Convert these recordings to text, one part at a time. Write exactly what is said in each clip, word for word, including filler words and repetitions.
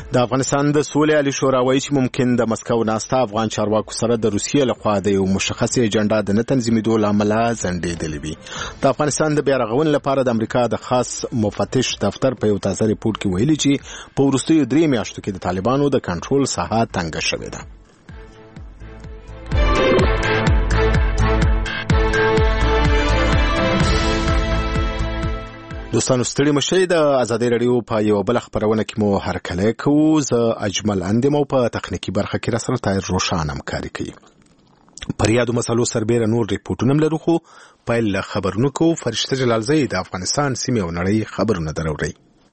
د افغانستان د سولې عالی شورا وایي چې ممکن د مسکو ناسته افغان چارواکو سره د روسیې لخوا د یو مشخص اجنډا د نه تنظیمېدو له امله ځنډېدلې وي. د افغانستان د بیا رغونې لپاره د امریکا د خاص مفتش دفتر په یو تازه ریپورت کې ویلي چې په وروستیو درې میاشتو کې د طالبانو د کنټرول ساحه تنګه شوې ده. دوستانو ستړي مشئ، د ازادي رادیو په یو بل خبرونه کې مو هرکلی کوو. زه اجمل اندم او په تخنیکی برخه کې را سره طاهر روشان همکاري کوي. پر یادو مسلو سربېره نور ریپورټونه هم لرو، خو پیل له خبرونو کوو. فرشته جلالزی د افغانستان سیمې او نړۍ خبرونه دروړي.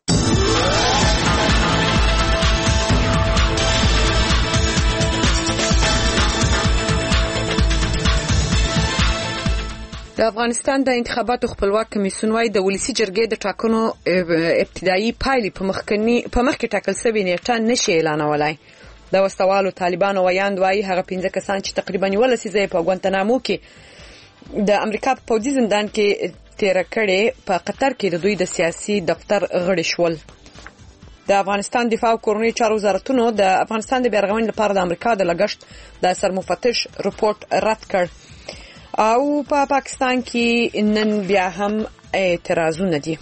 د افغانستان د انتخاباتو خپلواک کمیسیون وايي د ولسی جرګې د ټاکنو ابتدایي پایلې په مخکنی په مخ کې ټاکل شوی نیټه نشي اعلانولای. د وسوالو طالبانو ویاند وايي هغه پنځه کسان چې تقریبا ولسی ځای په ګوانتنامو کې د امریکا په پوځي زندان کې تیر کړي په قطر کې د دوی د سیاسي دفتر غړي شول. د افغانستان دفاع او کورنۍ چارو وزارتونو د افغانستان د بیرغونې لپاره د امریکا د لګښت د سرمفتش رپورت رد کړ او په پا پاکستان کې نن بیا هم اعتراضونه دي.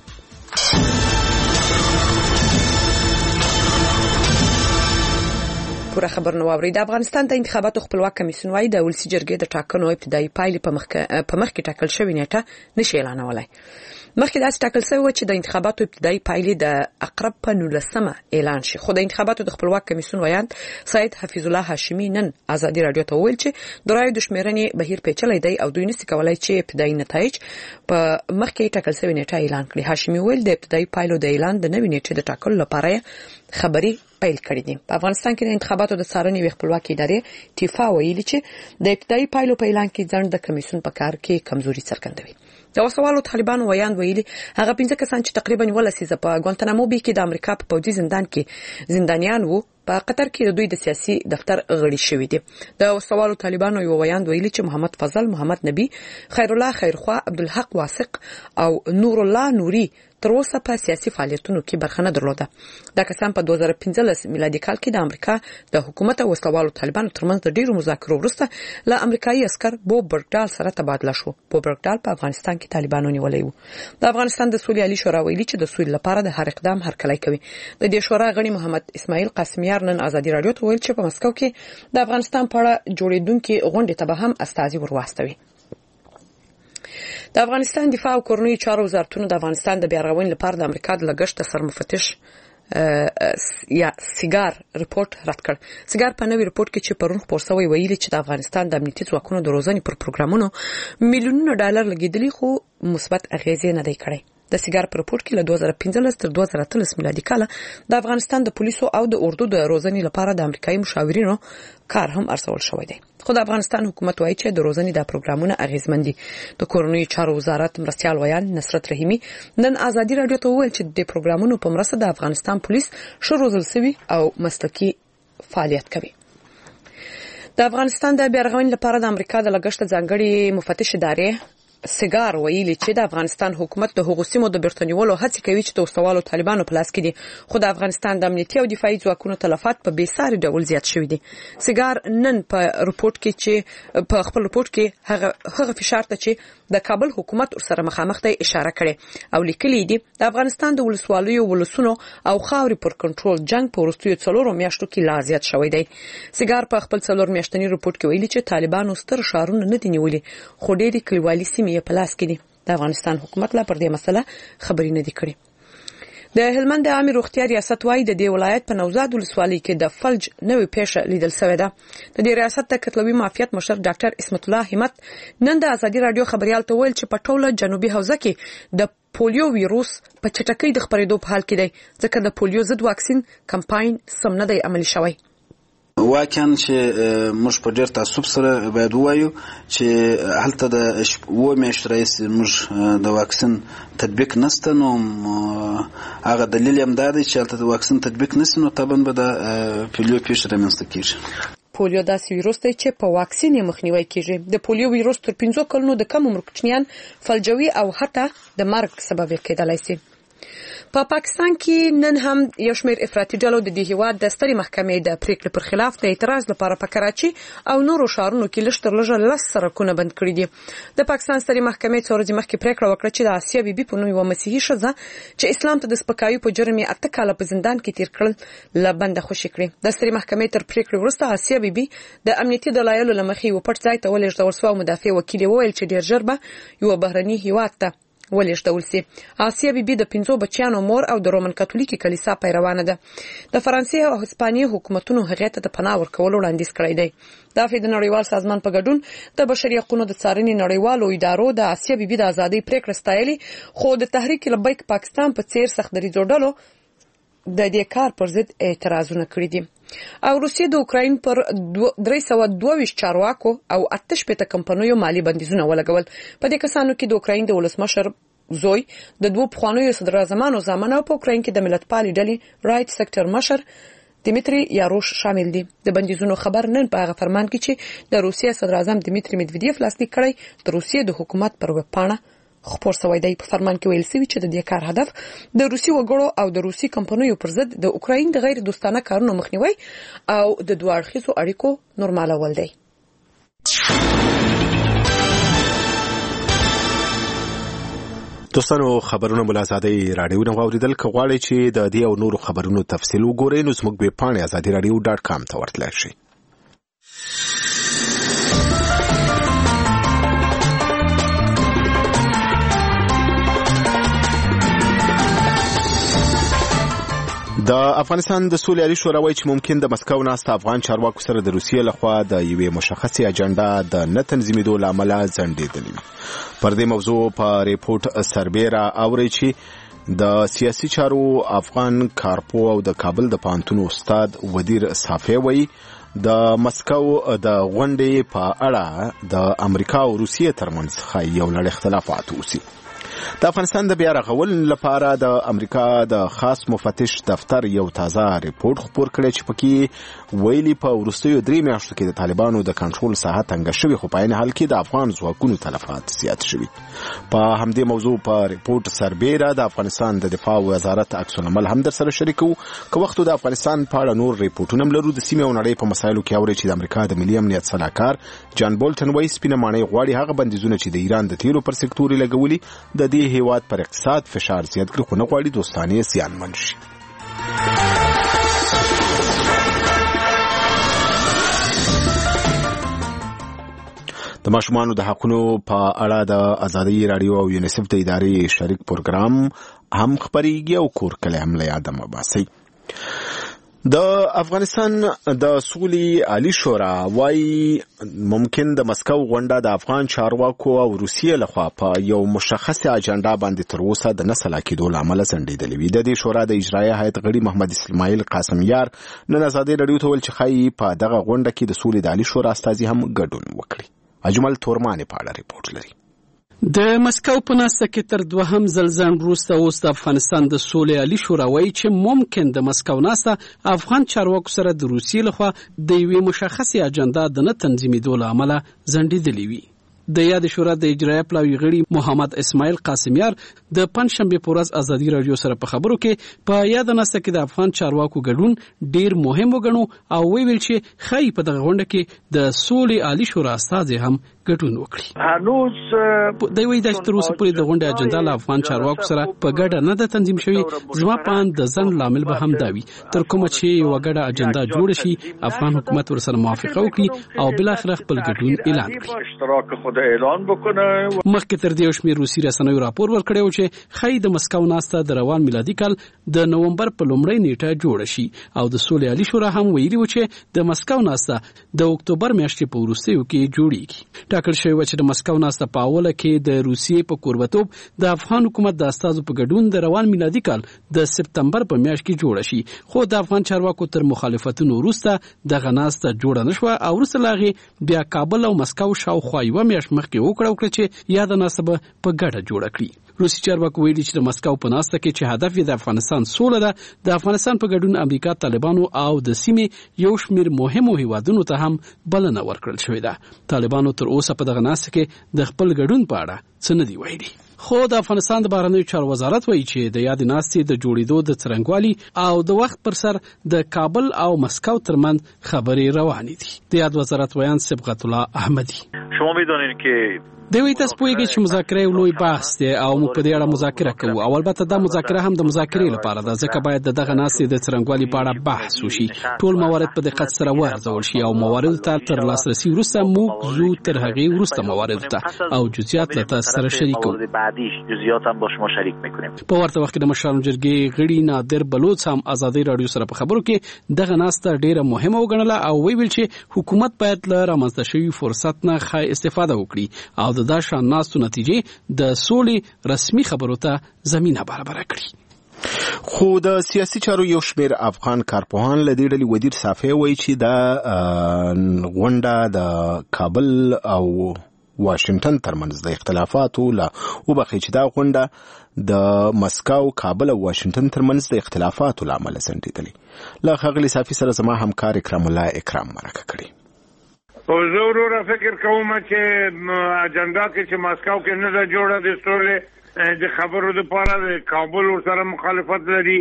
پوره خبر نو اوري. د افغانستان د انتخاباتو خپلواک کمیسیون وايي د ولسی جرګې د ټاکنو ابتدایي پایلې په مخ په مخ کې ټاکل شوی نیټه نشي اعلانولای. مخکې داسې ټاکل شوی و چې د انتخاباتو ابتدایي پایلې د اقرب په نولسمه اعلان شي، خو د انتخاباتو د خپلواک کمیسیون ویاند سید حفیظ الله هاشمی نن ازادي رادیو ته وویل چې د رایو د شمیرنې بهیر پیچلی دی او دوی نشي کولای چې ابتدایي نتایج په مخکې ټاکل شوی نیټه اعلان کړي. هاشمی ویل د ابتدایي پایلو د اعلان د نوې نیټې د ټاکلو لپاره خبري پیل کړی دي. په افغانستان کې د انتخاباتو د څارنې وی خپلواکي ادارې تیفا ویلي چې د ابتدایي پایلو په اعلان کې ځنډ د کمیسیون په کار کې کمزوري څرګندوي. د وسوالو طالبانو ویاند ویلي هغه پنځه کسان چې تقریبا ولسی ځای په ګوانتنامو بي کې د امریکا په پوځي زندان کې زندانیان وو په قطر کې د دوی د سیاسي دفتر غړي شوی دي. د وسوالو طالبانو یو ویاند ویلي چې محمد فضل، محمد نبی، خیر الله خیرخوا، عبدالحق واسق او نور الله نوري تر اوسه په سیاسي فعالیتونو کې برخه نه درلوده. دا کسان په دوه زره پنځلس میلادي کال کې د امریکا د حکومت او وسوالو طالبانو ترمنځ د ډیرو مذاکرو وروسته له امریکایي عسكر بوب برګډال سره تبادله شو. بوب برګډال په افغانستان کې طالبانو نیولې وو. د افغانستان د سولې عالی شورا ویلي چې د سولې لپاره د هر اقدام هرکلی کوي. د دې شورا غړي محمد اسماعیل قاسمیار نن ازادي رادیو ته ویل چې په مسکو کې د افغانستان په اړه جوړیدونکو غونډې ته به هم استازي ورواستوي. د افغانستان دفاع او کورنۍ چارو وزارتونو د افغانستان د بیارغونې لپاره د امریکا د لګښت د سرمفتش یا سیګار ریپورت رد کړ. سیګار په نوې ریپورت کې چې پرون خپور شوی ویلي چې د افغانستان د امنیتي ځواکونو د روزنې پر پروګرامونو میلیونونه ډالر لګیدلي خو مثبت اغیزې نه دی کړی. د سیګار په ریپورت کې له دوه زره پنځلس تر دوه زره اتلس میلادي کال د افغانستان د پولیسو او د اردو د روزنې لپاره د امریکایي مشاورینو کار هم ارسول شوی دی. خو د افغانستان حکومت وايي چې د روزنې د پروګرامونو اغیزمن دي. د کورنۍ چارو وزارت مرستيال ویان نصرت رحیمی نن ازادي رادیو ته وویل چې د پروګرامونو په مرسته د افغانستان پولیس ښه روزل شوی او مسلکي فعالیت کوي. د افغانستان د بیارغونې لپاره د امریکا د لګښت ځانګړي مفتش ادارې سیګار ویلي چې د افغانستان حکومت د حقوقي سیمو د برتنیولو هڅه کوي چې د وسوالو طالبانو په لاس کې دي، خو د افغانستان د امنیتي او دفاعي ځواکونو تلفات په بیساري ډول زیات شوی دي. سیګار نن په رپورت کې چې په خپل رپورت کې هغه هغه فشار ته چې د کابل حکومت سره مخامخ دی اشاره کړې او لیکلي دي د افغانستان د ولسوالیو ولسونو او خاوري پر کنټرول جنگ په وروستیو څلورو میاشتو کې لا زیات شوی دی. سیګار په خپل څلور میاشتنی رپورت کې ویلي چې طالبانو ستر ښارونه نه دي نیولي، خو ډېری کلیوالي سیمې په لاس کې دي. د افغانستان حکومت لا پر دې مسله خبرې نه دي کړې. د هلمند عامه روغتیا ریاست وايي د دې ولایت په نوزاد ولسوالۍ کې د فلج نوې پیښه لیدل شوې ده. د دې ریاست د کتلوي معافیت مشر ډاکټر اسمت الله همت نن د ازادي رادیو خبريال ته ویل چې په ټوله جنوبي حوزه کې د پولیو ویروس په چټکۍ د خپرېدو په حال کې دی، ځکه د پولیو ضد واکسین کمپاین سم نه دی عملي شوی. واقعا چې موږ په ډېر تعصب سره باید ووایو چې هلته د اوه میاشتې راهیسې موږ د واکسین تطبیق نشته، نو هغه دلیل هم دا دی چې هلته د واکسین تطبیق نشي، نو طبعا به د پولیو پیښه رامنځته کېږي. پولیو داسې ویروس دی چې په واکسین یې مخنیوی کېږي. د پولیو ویروس تر پنځو کلونو د کم عمر کوچنیان فلجوي او حتی د مرګ سبب کېدلی شي. په پا پاکستان کې نن هم یو شمېر افراطي ډلو د دې هیواد د سترې محکمې د پریکړې پر خلاف د اعتراض لپاره په کراچي او نورو ښارونو کې لږ تر لږه لس سړکونه بند کړي دي. د پاکستان سترې محکمې څو ورځې مخکې پریکړه وکړه چې د آسیا بیبي په نوم یوه مسیحي ښځه چې اسلام ته د سپکاوي په جرم یې اته کاله په زندان کې تیر کړل له بنده خوشي کړي. د سترې محکمې تر پریکړې وروسته آسیا بیبي د امنیتي دلایلو له مخې یو پټ ځای ته ولېږدول شوه او مدافع وکیل وویل چې ډېر ژر به یو بهرني هیواد ته ولېږدول سي. آسیا بیبي د پنځو بچیانو مور او د رومن کاتولیکي کلیسا پیروانه ده. د فرانسې او هسپانیې حکومتونو هغې ته د پناه ورکولو وړاندیز کړی دی. د افریقا نړیوال سازمان په ګډون د بشري حقوقو د څارنې نړیوالو ادارو د آسیا بیبي د ازادۍ پریکړه ستایلې، خو د تحریک لبیک پاکستان په څیر سخت دریځو ډلو د دې کار پر ضد اعتراضونه کړي دي. او روسیه د اوکراین پر درې سوه دوه ویشت چارواکو او اته شپېته کمپنیو مالی بندیزونه ولګول. په دې کسانو کې د اوکراین د ولسمشر زوی، د دوه پخوانیو صدر اعظمانو زامن او په اوکراین کې د ملتپالې ډلې رایټ سکتر مشر دیمیتری یاروش شامل دي. د بندیزونو خبر نن په هغه فرمان کې چې د روسیې صدر اعظم دیمیتری مدویدیف لاسلیک کړی د روسیې د حکومت پر وپاڼه خپور شوی دی. په فرمان کې ویل شوی چې د دې کار هدف د روسي وګړو او د روسي کمپنیو پر ضد د اوکراین د غیر دوستانه کارونو مخنیوي او د دوه اړخیزو اړیکو نورمالول دی. دوستانو خبرونه مل ازادي رادیو نو اوریدل کغواړي چې د دې او نورو خبرونو تفصیل وګورئ نو زموږ به پاڼه ازادي رادیو ډاټ کام ته ورتلئ شئ. د افغانستان د سولې عالی شورا وایي چې ممکن د مسکو ناست افغان چارواکو سره د روسیې لخوا د یوې مشخصې اجنډا د نه تنظیمېدو له امله ځنډېدلې وي. پر دې موضوع په ریپورت سربیره اوري چې د سیاسي چارو افغان کارپو او د کابل د پوهنتون استاد ودیر صافی وایي د مسکو د غونډې په اړه د امریکا او روسیې ترمنځ یو لړ اختلافات اوسي. د افغانستان د بیا رغول لپاره د امریکا د خاص مفتش دفتر یو تازه ریپورت خپور کړی چې پکې ویلي په وروستیو درې میاشتو کې د طالبانو د کنټرول ساحه تنګه شوې، خو په عین حال کې د افغان ځواکونو تلفات زیات شوي. په همدې موضوع په ریپورت سربیره د افغانستان د دفاع وزارت عکس العمل هم در سره شریکو. که وخت د افغانستان په اړه نور ریپورتونه هم لرو. د سیمې او نړۍ په مسایلو کې اوري چې د امریکا د ملي امنیت سلاکار جان بولټن وایي سپینه ماڼۍ غواړي هغه بندیزونه چې د ایران د تیلو پر سکتور لګولي د دې هیواد پر اقتصاد فشار زیات کړي، خو نه غواړي دوستانه زیانمن شي. د ماشومانو د حقونو په اړه د ازادي رادیو او یونیسف د ادارې شریک پروګرام هم خبريږي او کور کله هم له یاده مباسي. د افغانستان د سولې عالی شورا وايي ممکن د مسکو غونډه د افغان چارواکو او روسیې لخوا په یو مشخصه اجنډا باندې تر اوسه د نسل کېدو لامل ځنډېدلې وي. د دې شورا د اجرایي هیئت غړي محمد اسماعیل قاسمیار نن ازادي رادیو ته ویل چې خای په دغه غونډه کې د سولې د عالی شورا استازي هم ګډون وکړي. اجمل تورمانی په اړه ریپورت لري. د مسکو په ناسته کې تر دوهم ځل ځنډ وروسته اوس د افغانستان د سولې عالی شورا وایي چې ممکن د مسکو ناسته افغان چارواکو سره د روسیې لخوا د یوې مشخصې اجنډا د نه تنظیمېدو له امله ځنډېدلې وي. د یاد شورا د اجرایه پلاوی غړي محمد اسماعیل قاسمیار د پنځشنبه په ورځ ازادي رادیو سره په خبرو کې په یاد ناسته کې د افغان چارواکو ګډون ډیر مهم وګڼو او ویل چې خای په دغه غونډه کې د سولې عالی شورا استازي هم ګډون وکړي. هنوز د وی د تر اوسه پورې د غونډې اجنډا له افغان چارواکو سره په ګډه نه ده تنظیم شوې. زما په اند د ځنډ لامل به هم دا وي تر کومه چې یوه ګډه اجنډا جوړه شي افغان حکومت ورسره موافقه وکړي او بالاخره خپل ګډون اعلان کړي. اعلان وکړي. مخکې تر دې شمیر روسي رسنیو راپور ورکړی و چې خای د مسکو ناسته د روان میلادي کال د نومبر په لومړۍ نیټه جوړه شي او د سولې عالی شورا هم ویلي و چې د مسکو ناسته د اکتوبر میاشتې په وروستیو کې جوړیږي. ټاکل شوی و چې د مسکو ناسته په اوله کې د روسیې په کوربتوب د افغان حکومت د استازو په ګډون د روان میلادي کال د سپتمبر په میاشت کې جوړه شي، خو د افغان چارواکو تر مخالفتونو وروسته دغه ناسته جوړه نشوه او وروسته لاغې بیا کابل او مسکو شاوخوا یوه میاشت مخکې وکړه وکړه چې یاد ناسبه په ګډه جوړه کړي. روسي چارواکو ویلي چې د مسکو په ناسته کې چې هدف یې د افغانستان سوله ده، د افغانستان په ګډون امریکا، طالبانو او د سیمې یو شمیر مهمو هیوادونو ته هم بلنه ورکړل شوې ده. طالبانو تر اوسه په دغه ناسته کې د خپل ګډون په اړه څه نه دي ویلي. خو د افغانستان د بهرنیو چارو وزارت وایي چې د یاد ناستې د جوړېدو د څرنګوالي او د وخت پر سر د کابل او مسکو ترمن خبرې روانې دي. د یاد وزارت ویان صبغت الله احمدی: شما میدونید که دوی تاسو پوهیږئ چې مذاکره یو لوی بحث دی او موږ په دې اړه مذاکره کوو او البته دا مذاکره هم د مذاکرې لپاره ده، ځکه باید د دغه ناستې د څرنګوالي په اړه بحث وشي، ټول موارد په دقت سره وارزول شي او موارد ته تر لاسرسي وروسته موږ زو تر هغې وروسته موارد ته او جزئیات له تاسو سره شریکو. جزئیات هم با شما شریک میکنیم. په ورته وخت کې د مشرانو جرګې غړي نادر بلوڅ هم ازادي رادیو سره په خبرو کې دغه ناسته ډیره مهمه وګڼله او ویل چې حکومت باید له رامنځته شوي فرصت نه ښه استفاده وکړي او د دا شان ناستو نتیجې د سولې رسمي خبرو ته زمينه برابر کړي. خو د سیاسي چارو یو شمېر افغان کارپوهان له دې ډلې ودیر صافی وایي چې د غونډه د کابل او واشنگټن ترمنځ د اختلافاتو له وبخښي چې دا غونډه د مسکو، کابل او واشنگټن ترمنځ د اختلافاتو له امله ځنډېدلې. له ښاغلي صافي سره زما همکار اکرام الله اکرام مرکه کړې. او زه وروره فکر کوم چې اجنډا کې چې مسکو کې نه ده جوړه د سولې د خبرو دپاره د کابل ورسره مخالفت لري،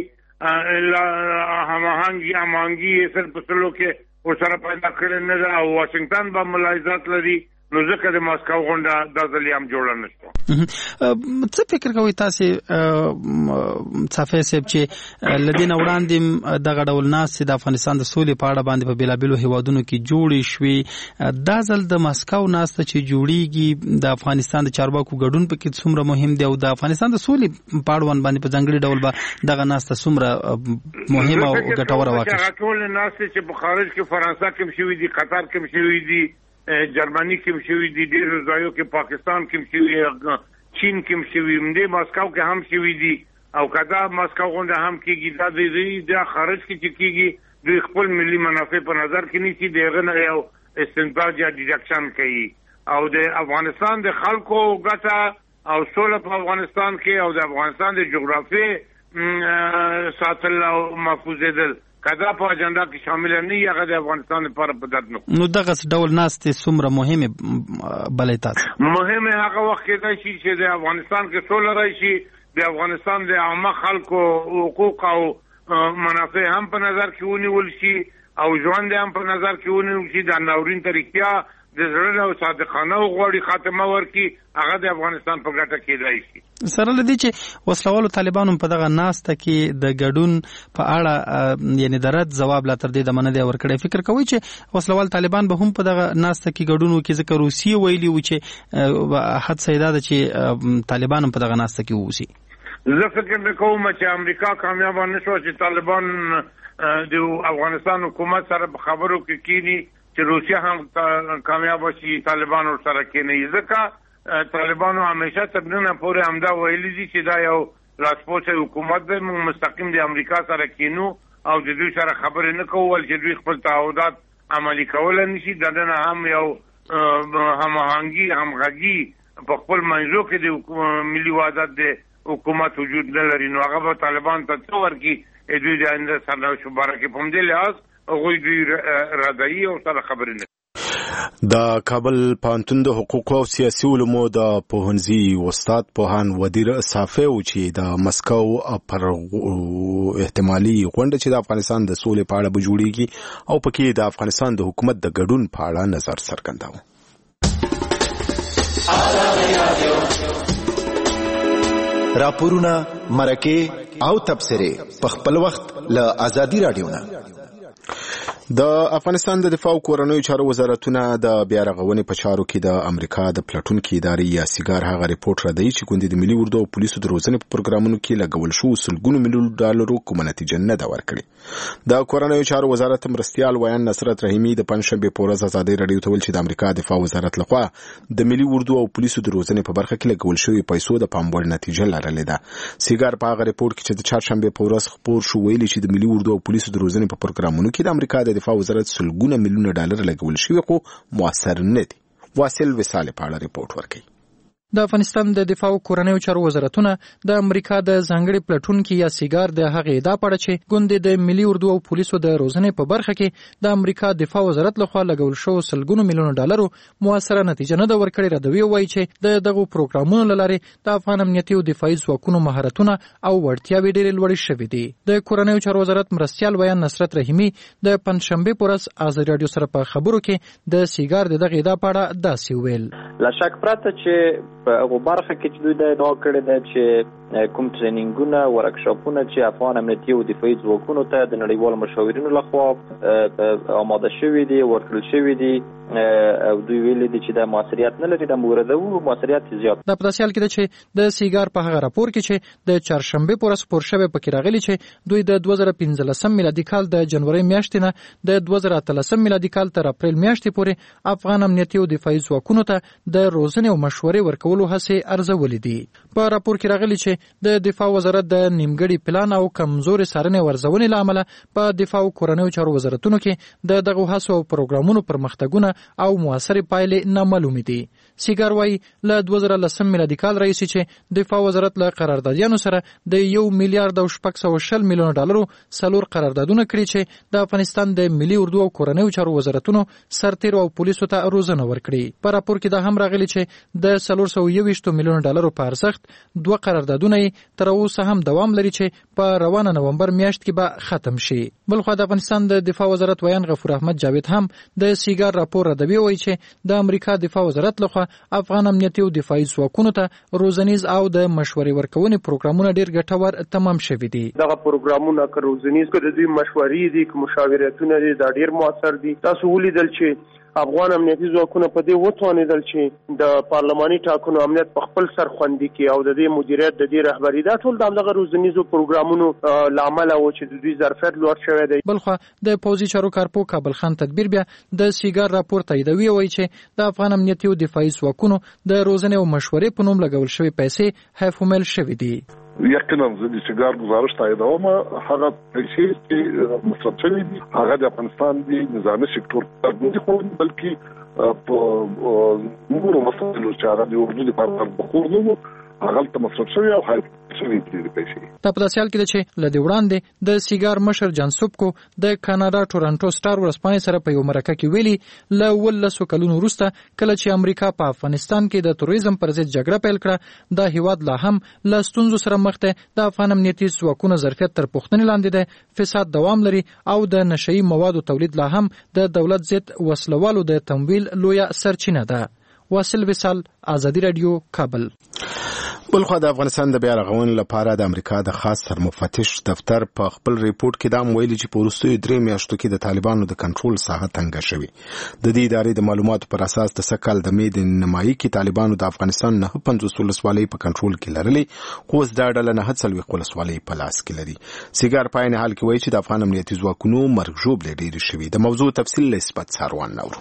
هماهنګي هماهنګي یې صرف په سلو کې ورسره پیدا کړې نه ده او واشنګټن به ملاحظات لري، نو ځکه د مسکو غونډه دا ځل هم جوړه نه شوه. څه فکر کوئ تاسې صافی صاحب چې له دې نه وړاندې دغه ډول ناستې د افغانستان د سولې په اړه باندې په بېلابېلو هېوادونو کې جوړې شوې، دا ځل د مسکو ناسته چې جوړیږي د افغانستان د چارواکو ګډون پکې څومره مهم دی او د افغانستان د سولې په اړوند باندې په ځانګړي ډول به دغه ناسته څومره مهمه او ګټوره واقع شي؟ هغه ټولې ناستې چې په خارج کې فرانسه کې هم شوي دي، قطر کې هم شوي دي، جرمني کې هم شوي دي، ډېرو ځایو کې پاکستان کې هم شوي، چین کې هم شوي، همدې مسکو کې هم شوي دي او که دا مسکو غونډه هم کېږي دا د دوی دا خارج کې چې کېږي دوی خپل ملي منافع په نظر کې نیسي، د هغه نه یو استنتاج یا ډیډکشن کوي او د افغانستان د خلکو ګټه او سوله په افغانستان کې او د افغانستان د جغرافیې ساتل او محفوظېدل کدا په اجنډا کې شامل نه یې، هغه د افغانستان لپاره په درد نه. نو دغه ډول ناستې څومره مهمې بلئ تاسو؟ مهمې هغه وخت کېدای شي چې د افغانستان کې سوله راشي، د افغانستان د عامه خلکو حقوق او منافع هم په نظر کې ونیول شي او ژوند هم په نظر کې ونیول شي، د ناورین طریقه د زړه او صادقانه غوړي خاتمه ورکي، هغه د افغانستان په ګټه کېدای شي. سره لدی چې وسلوالو طالبانو په دغه ناسته کې د ګډون په اړه یعنی د رد ځواب لا تر دې د مننه ورکړی، فکر کوي چې وسلوال طالبان به هم په دغه ناسته کې ګډون وکړي، ځکه روسیه ویلي و چې حد سیدا ده چې طالبان په دغه ناسته کې ووسی. زه فکر کوم چې امریکا کامیاب نه شو چې طالبان د افغانستان حکومت سره په خبرو کې کینی چې روسیه هم کامیاب شي، طالبان ورسره کینی، ځکه طالبانو همیشه تر نن پورې همدا ویلي دي چې دا یو لاسپوڅی حکومت دی، موږ مستقیم د امریکا سره کینو او د دوی سره خبرې نه کوو چې دوی خپل تعهدات عملي کولی نشي، د دنه هم یو هماهنګي همغږي په خپل منځو کې د ملي وحدت د حکومت وجود نه لري، نو هغه به طالبان ته څه ورکړي دوی د آینده سرنوشت په باره کې په همدې لحاظ هغوی دوی رادایي او سره خبرې نه. د کابل پوهنتون د حقوقو او سیاسي علومو د پوهنځي استاد پوهان ودیر صافی و چې د مسکو پر احتمالي غونډه چې د افغانستان د سولې په اړه به جوړیږي او پکې د افغانستان د حکومت د ګډون په اړه نظر څرګنداوه. راپورونه، مرکې او تبصرې په خپل وخت له ازادي رادیو نه. د افغانستان د دفاع او کورنیو چارو وزارتونه د بیا رغونې په چارو کې د امریکا د پلټونکو ادارې یا سیګار هغه ریپورت ردی چې ګوندې د ملي اردو او پولیسو د روزنې په پروګرامونو کې لګول شو سلګونو میلیون ډالرو کومه نتیجه نه ده ورکړې. د کورنیو چارو وزارت مرستیال ویان نصرت رحیمي د پنځشنبه په ورځ ازادي رادیو ته ویل چې د امریکا دفاع وزارت لخوا د ملي اردو او پولیسو د روزنې په برخه کې لګول شوی پیسو د پام وړ نتیجه لرلې ده. سیګار په هغه ریپورت کې چې د چهارشنبه په ورځ خبر شو ویلي چې د ملي اردو او پولیسو د روزنې په پروګرامونو کې د امریکا د دفاع وزارت سلګونه میلیون ډالر لګول شوی خو موثر نه دي. واصل وصال په اړه ریپورت ورکړي. د افغانستان د دفاع او کورنیو چارو وزارتونه د امریکا د ځانګړي پلټونکي یا سیګار د هغې ادعا پړه چې ګوندې د ملي اردو او پولیسو د روزنې په برخه کې د امریکا دفاع وزارت لخوا لګول شو سلګونو میلیونو ډالرو موثره نتیجه نه ده ورکړې. ردوی وایي چې د دغو پروګرامونو له لارې د افغان امنیتي او دفاعي ځواکونو مهارتونه او وړتیاوې ډېرې لوړې شوې دي. د کورنیو چارو وزارت مرستیال ویان نصرت رحیمي د پنځشنبې په ورځ ازادي راډیو سره په خبرو کې د سیګار د دغې ادعا په اړه داسې وویل: لا شک پرته چې په هغه برخه کې چې دوی د ادعا کړې ده چې کوم ټرینینګونه ورکشاپونه چې افغان امنیتي او دفاعي ځواکونو ته د نړیوالو مشاورینو لخوا آماده شوي دي ورکړل شوي دي او دوی ویلي دي چې د موثریت نه لري، د مورده او موثریت زیات. د په داسې حال کې ده چې د سیګار په هغه راپور کې چې د چهارشنبې په ورځ خپور شوی پکې راغلي چې دوی د دوه زره پنځلسم میلادي کال د جنوري میاشتې نه د دوه زره اتلسم میلادي کال تر اپریل میاشتې پورې افغان امنیتي او دفاعي ځواکونو ته د روزنې او مشورې ورکولو هڅې ارزولې دي. په راپور کې راغلي چې د دفاع وزارت د نیمګړي پلان او کمزورې څارنې ورزونې له امله په دفاع او کورنیو چارو وزارتونو کې د دغو هڅو او پروګرامونو پرمختګونه او موثرې پایلې نامعلومې دي. سیګار وایي له دوه زره لسم میلادي کال راهیسې چې دفاع وزارت له قراردادیانو سره د یو میلیارډ او شپږ سوه شل میلیونه ډالرو څلور قراردادونه کړي چې د افغانستان د ملي اردو او کورنیو چارو وزارتونو سرتیرو او پولیسو ته روزنه ورکړي. په راپور کې دا هم راغلي چې د څلور سوه یوویشت میلیونه ډالرو په ارزښت دوه قراردادونه تر اوسه هم دوام لري چې په روانه نومبر میاشت کې به ختم شي. بلخو د افغانستان د دفاع وزارت ویان غفور احمد جاوید هم د سیګار راپور ردوي وایي چې د امریکا دفاع وزارت لخوا افغان امنیتي او دفاعي ځواکونو ته روزنیز او د مشورې ورکونې پروګرامونه ډېر ګټور تمام شوي دي. دغه پروګرامونه که روزنیز که د دوی مشورې دي که مشاورتونه دي دا ډېر موثر دي. تاسو ولیدل چې افغان امنیتي ځواکونه په دې وتوانېدل چې د پارلماني ټاکنو امنیت په خپل سر خوندي کړي او د دې مدیریت د دې رهبري دا ټول د همدغه روزنیزو پروګرامونو له امله و چې د دوی ظرفیت لوړ شوی دی. بلخوا د پوځي چارو کارپو کابل خان تدبیر بیا د سیګار راپور تاییدوي وایي چې د افغان امنیتي او دفاعي ځواکونو د روزنې او مشورې په نوم لګول شوي پیسې حیفومل شوي دي. یقینا زه د سیګار گزارش تاییدوم. هغه پیسې چې مصرف شوي دي هغه د افغانستان د نظامي سکتور نه خو بلکې په نورو مسایلو چې هغه د اردو لپاره بخور نه هغه ته مصرف شوي او حایف شوي دي پیسې. دا په داسې حال کې ده چې له دې وړاندې د سیګار مشر جان سوبکو د کاناډا ټورنټو سټار ورځپاڼې سره په یو مرکه کې ویلي له اوولسو کلونو وروسته کله چې امریکا په افغانستان کې د تروریزم پر ضد جګړه پیل کړه دا هیواد لا هم له ستونزو سره مخ دی. د افغان امنیتي ځواکونو ظرفیت تر پوښتنې لاندې دی، فساد دوام لري او د نشهیي موادو تولید لا هم د دولت ضد وسلوالو د تمویل لویه سرچینه ده. واصل وصال، ازادي رادیو، کابل. بلخو د افغانستان د بیا رغونې لپاره د امریکا د خاص سرمفتش دفتر په خپل ریپورت کې دا ویلي چې په وروستیو درې میاشتو کې د طالبانو د کنټرول ساحه تنګه شوې. د دې ادارې د معلوماتو پر اساس د سکهال د مې د نیمایي کې طالبانو د افغانستان نه پنځوس ولسوالۍ په کنټرول کې لرلې، خو اوس دا ډله نه څلوېښت ولسوالۍ په لاس کې لري. سیګار په عین حال کې وایي چې د افغان امنیتي ځواکونو مرګ ژوبلې ډېرې شوي. د موضوع تفصیل له اثبات ساروان نورو.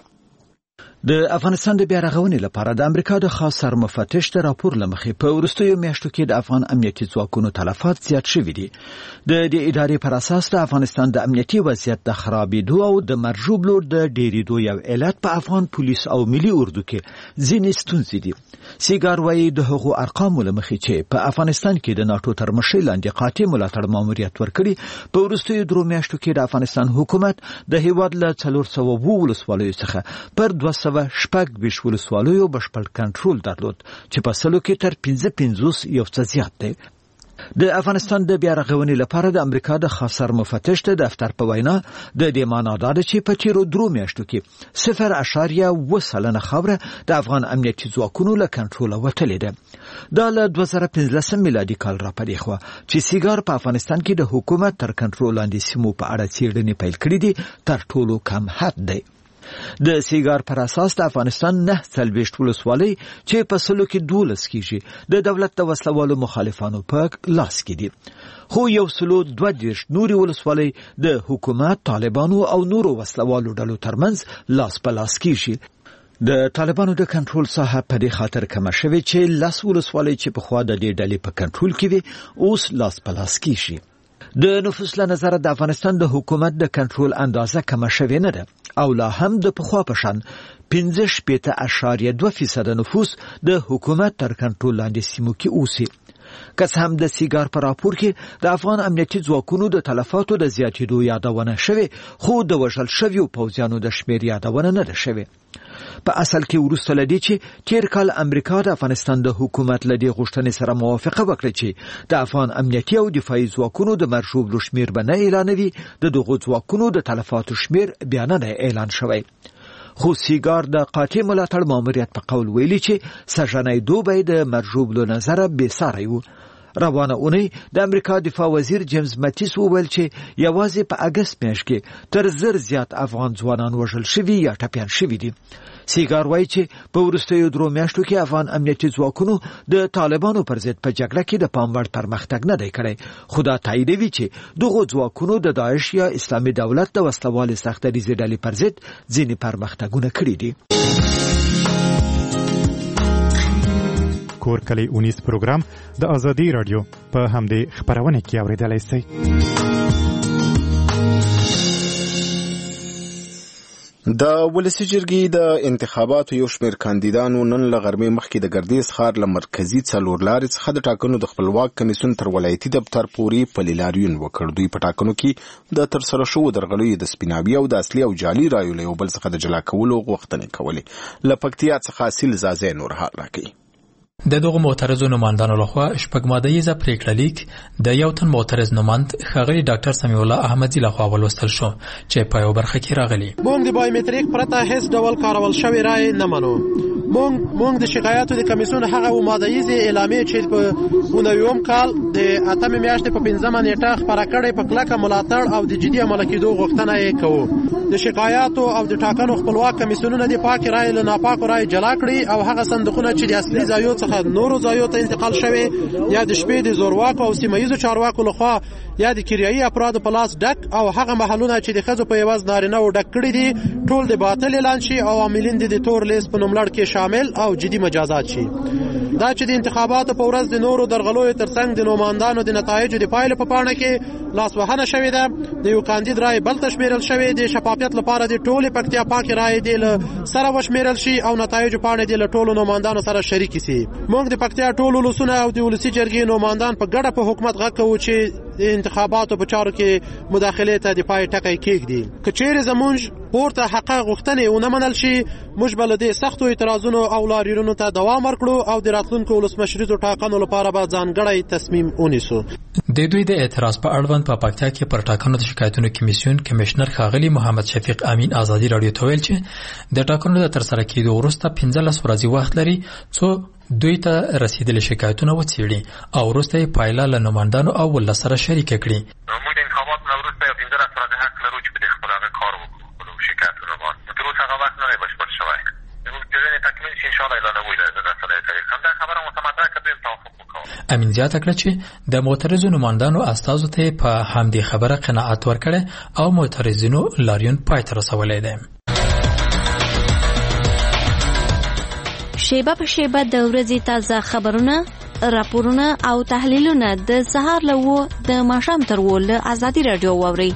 د افغانستان د بیا رغونې لپاره د امریکا د خاص سرمفتش د راپور لمخې په وروستیو میاشتو کې د افغان امنیتي ځواکونو تلفات زیات شوي دي. د دې ادارې پر اساس د افغانستان د امنیتي وضعیت د خرابېدو او د مرجوبلو د ډېرېدو یو علت په افغان پولیس او ملي اردو کې ځینې ستونزې دي. سیګار وایي د هغو ارقامو لمخې چې په افغانستان کې د ناټو تر مشرۍ لاندې قاطع ملاتړ ماموریت ورکړي، په وروستیو درو میاشتو کې د افغانستان حکومت د هیواد له څلور سوه اووه ولسوالیو څخه پر دوه سوه شپږ ویشت ولسوالیو بشپړ کنټرول درلود چې په سلو کې تر پنځه پنځوس یو څه زیات دی. د افغانستان د بیا رغونې لپاره د امریکا د خاص سرمفتش د دفتر په وینا د دې معنا دا ده چې په تیرو درو میاشتو کې صفر اشاریه اووه سلنه خاوره د افغان امنیتي ځواکونو له کنټروله وتلې ده. دا له دوه زره پنځلسم میلادي کال راپدې خوا چې سیګار په افغانستان کې د حکومت تر کنټرول لاندې سیمو په اړه څېړنې پیل کړي دي تر ټولو کم حد دی. د سیګار پر اساس د افغانستان نه څلوېښت ولسوالۍ چې په سلو کې دولس کېږي د دولت د وسلوالو مخالفانو په لاس کې دي، خو یو سلو دوه دېرش نورې ولسوالۍ د حکومت، طالبانو او نورو وسلوالو ډلو ترمنځ لاس په لاس کېږي. د طالبانو د کنټرول ساحه په دې خاطر کمه شوې چې لس ولسوالۍ چې پخوا د دې ډلې په کنټرول کې وي اوس لاس په لاس کېږي. د نفوس له نظره د افغانستان د حکومت د کنټرول اندازه کمه شوې نه ده. او لا هم د پخوا په شان پنځه شپېته اعشاریه دوه فیصده نفوس د حکومت تر کنټرول لاندې سیمو کې اوسي. که څه هم د سیګار په راپور کې د افغان امنیتي ځواکونو د تلفاتو د زیاتېدو یادونه شوې، خو د وژل شویو پوځیانو د شمېر یادونه نه ده شوې. په اصل کې وروسته له دې چې تیر کال امریکا د افغانستان د حکومت له دې غوښتنې سره موافقه وکړه چې د افغان امنیتي او دفاعي ځواکونو د مرشوبلو شمېر به نه اعلانوي، د دغو ځواکونو د تلفاتو شمېر بیا نه دی اعلان شوی. خو سیګار د قاطع ملاتړ ماموریت په قول ویلي چې سږنی دوبی د مرژوبلو نظره بېساری و. روانه اونۍ د امریکا دفاع وزیر جیمز ماتیس وویل چې یوازې په اګست میاشت کې تر زر زیات افغان ځوانان وژل شوي یا ټپیان شوي دي. سیګار وایي چې په وروستیو درو میاشتو کې افغان امنیتي ځواکونو د طالبانو پر ضد په جګړه کې د پام وړ پرمختګ نه دی کړی، خو دا تاییدوي چې دغو ځواکونو د داعش یا اسلامي دولت د وسلوالې سختدریزې ډلې پر ضد ځینې پرمختګونه کړي دي. کور کلی اونیز پروګرام د ازادي رادیو په همدې خبرونه کې اوریدلای شئ. د ولسی جرګې د انتخاباتو یو شمېر کاندیدانو نن له غرمې مخکې د ګردیز ښار له مرکزي څلورلارې څخه د ټاکنو د خپلواک کمیسیون تر ولایتي دفتر پورې پلي لاریون وکړ. دوی په ټاکنو کې د ترسره شوو درغلیو د سپیناوي او د اصلي او جعلي رایو له یو بل څخه د جلا کولو غوښتنې کولې. له پکتیا څخه اصیل زازی نور حال راکوي. د دغه معترضو نمائندانو لخوا شپږ مادهیزه پریکړه لیک د یو تن معترض نماند ښاغلي ډاکټر سمیع الله احمدي لخوا ولوستل شو چې په یو برخه کې راغلي. موږ د بایومټریک پرته هیڅ ډول کارول شوی رای نه منو. موږ موږ د شکایاتو د کمیسیون هغه مادهیزه اعلامیه چې په نویم کال د اتمې میاشتې په پنځمه نیټه خبره کړې په کلکه ملاتړ او د جدي عمل کېدو غوښتنه یې کوو. د شکایاتو او د ټاکنو خپلواک کمیسیونونه د پاک رای له ناپاکو رای جلا کړي او هغه صندوقونه چې د اصلي ځایو څخه نورو ځایو ته انتقال شوی یا د شپې د زورواکو او سیمه‌ییزو چارواکو لخوا یا د کیریایي افرادو په لاس ډک او هغه محلونه چې د ښځو په عوض نارینه و ډک کړي دي ټول د باطل اعلان شي او عاملین د تور لیست په نوملړ کې شامل او جدي مجازات شي. دا چې د انتخاباتو په ورځ د نورو درغلیو ترڅنګ د نوماندانو د نتایجو د پایلو په پاڼه کې لاسوهنه شوې ده، د یو کاندید رای بل تشمیرل شوی د شفافیت لپاره د ټولې پکتیا پاک رای د سره وشمیرل شي او نتایجو پاڼه د ټولو نوماندانو سره شریک شي. موږ د پکتیا ټولو لسونه او د ولسی جرګې نوماندان په ګډه په حکومت غږ کوو چې د انتخاباتو په چارو کې مداخله ته د پای ټکی کېږدي. که چیرې زمونږ پورته حقه غوښتنې ونه منل شي، موږ به له دې سختو اعتراضونو او لاریونونو ته دوام ورکړو او د راتلونکو ولسمشریزو ټاکنو لپاره به ځانګړی تصمیم ونیسو. د دوی د اعتراض په اړوند په پکتیا کې پر ټاکنو د شکایتونو کمیسیون کمشنر ښاغلي محمد شفیق امین ازادي رادیو ته ویل چې د ټاکنو د ترسره کېدو وروسته پنځلس ورځې وخت لري څو دوی ته رسیدلي شکایتونه وڅېړي او وروسته یې پایله له نوماندانو او ولس سره شریکه کړي. موږ د انتخاباتو نه وروسته یو پنځلس ورځې حق لرو چې په دې خپل هغه کار وکړو خپلو شکایتونو باندې. تر اوسه هغه وخت نه دی بشپړ شوی. زموږ ټولنې تکمیل شي انشاءالله اعلانوي ده د رسنیو طریق همدا خبره متمدن که دویم توافق وکړو. امین زیاته کړه چې د معترضو نوماندانو استازو ته په همدې خبره قناعت ورکړی او معترضینو لاریون پای ته رسولی دی. شیبه په شیبه د ورځې تازه خبرونه، راپورونه او تحلیلونه د سهار له و د ماښام تر و له ازادي رادیو واورئ.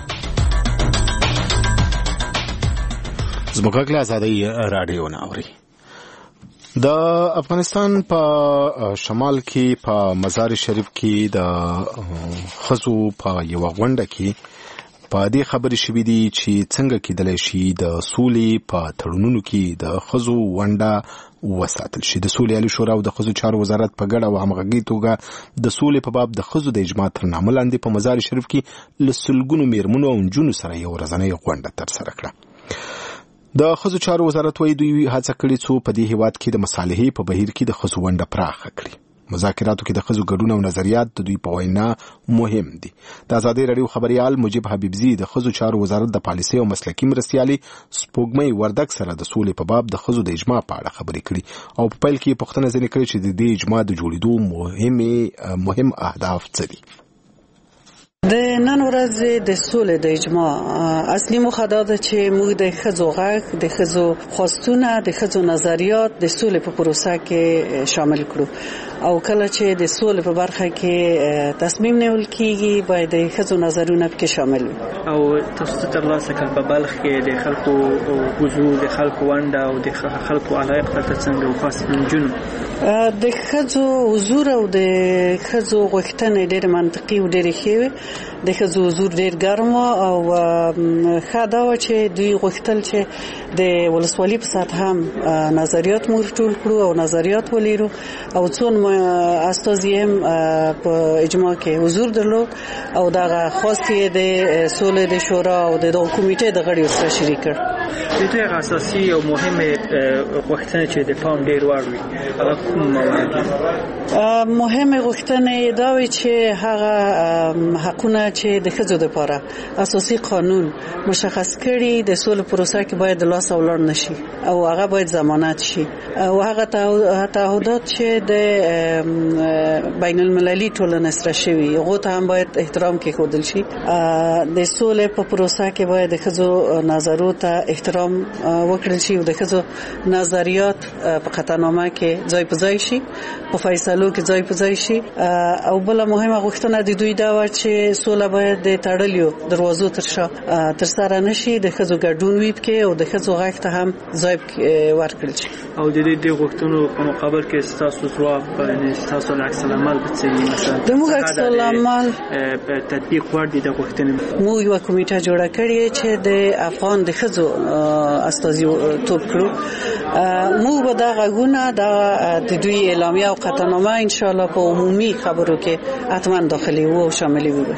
زموږ غږ له ازادي رادیو نه اورئ. د افغانستان په شمال کې په مزار شریف کې د ښځو په یوه غونډه کې په دې خبرې شوې دي چې څنګه کېدلی شي د سولې په تړونونو کې د ښځو ونډه وساتل شي. د سولې عالي شورا او د ښځو چارو وزارت په ګډه او همغږي توګه د سولې په باب د ښځو د اجماع تر نامه لاندې په مزار شریف کې له سلګونو میرمنو او نجونو سره یو ورځنۍ غونډه ترسره کړه. د ښځو چارو وزارت وايي دوی هڅه کړې څو په دې هیواد کې د مصالحې په بهیر کې د ښځو ونډه پراخه کړي. مذاکراتو کې د ښځو ګډون او نظریات د دوی په وینا مهم دي. د ازادي رادیو خبريال مجيب حبيبزي د ښځو چارو وزارت د پالیسي او مسلکي مرستيالي سپوږمۍ وردک سره د سولې په باب د ښځو د اجماع په اړه خبرې کړي او په پیل کې پوښتنه ځنې کړې چې د دې اجماع د جوړېدو مهمه مهم اهداف څه دي. د نن ورځ د سولې د اجماع اصلي موخه دا ده چې موږ د ښځو غږ د ښځو خواستونه د ښځو نظریات د سولې په پروسه کې شامل کړو او کله چې د سولې په برخه کې تصمیم نیول کیږي باید د ښځو نظرونه پکې شامل وي. او تاسو تر لاسه کړ په بلخ کې د خلکو حضور د خلکو ونده او د خلکو علایق ته څنګه وخاصه نجونو د ښځو حضور او د ښځو غوښتنې ډېر منطقي او ډېر ښې وي. د ښځو حضور ډېر ګرم او ښه دا و چې دوی غوښتل چې د ولسوالۍ په سطح هم نظریات موږ ټول کړو او نظریات ولیرو او څون استازي هم په اجماع کې حضور درلود او دغه خواست یې د سولې د شورا او د کمیټې د غړیو سره شریک کړ. د دوی اساسي او مهمه غوښتنې چې د پام ډېر وړ وي هغه کوم موارد دي؟ مهمه غوښتنې دا وي چې هغه حقونه چې د ښځو لپاره اساسي قانون مشخص کړي د سولې پروسه کې باید د لاس اولاد نشي او هغه باید ضمانت شي او هغه تعهدات چې د بین المللي ټولنې سره شوي هغه ته هم باید احترام کېښودل شي. د سولې په پروسه کې باید د ښځو نظرو ته احترام وکړل شي او د ښځو نظریات په قطعنامه کې ځای په ځای شي په فیصلو کې ځای په ځای شي. او بل مهمه غوښتنه د دوی دا و چې سوله باید د تړلیو دروازو تر شا تر سره نشي د ښځو ګډون وي پکې او د ښځو غږ ته هم ځای ورکړل شي. او د دې د غوښتنو په مقابل کې ستاسو ځواب یعنی ستاسو عکس العمل به څه مثلا د موږ عکس العمل په تطبیق ورډي د غوښتنې موږ یو کمیټه جوړه کړې چې د افغان د ښځو استازیتوب کړو. موږ به دا غږونه د دوی اعلامیه او قطعنامه ان شاء الله په عمومي خبرو کې حتما داخلي وو او شاملي وو.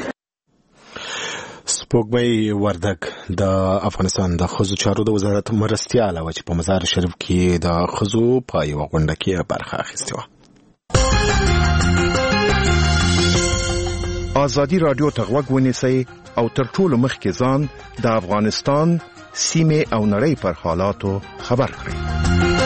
سپوږمۍ وردک د افغانستان د ښځو چارو د وزارت مرستیاله و چې په مزار شریف کې د ښځو په یوه غونډه کې برخه اخیستې وه. ازادي راډیو ته غوږ ونیسئ او تر ټولو مخکې ځان د افغانستان سیمې او نړۍ پر حالاتو خبر کړئ.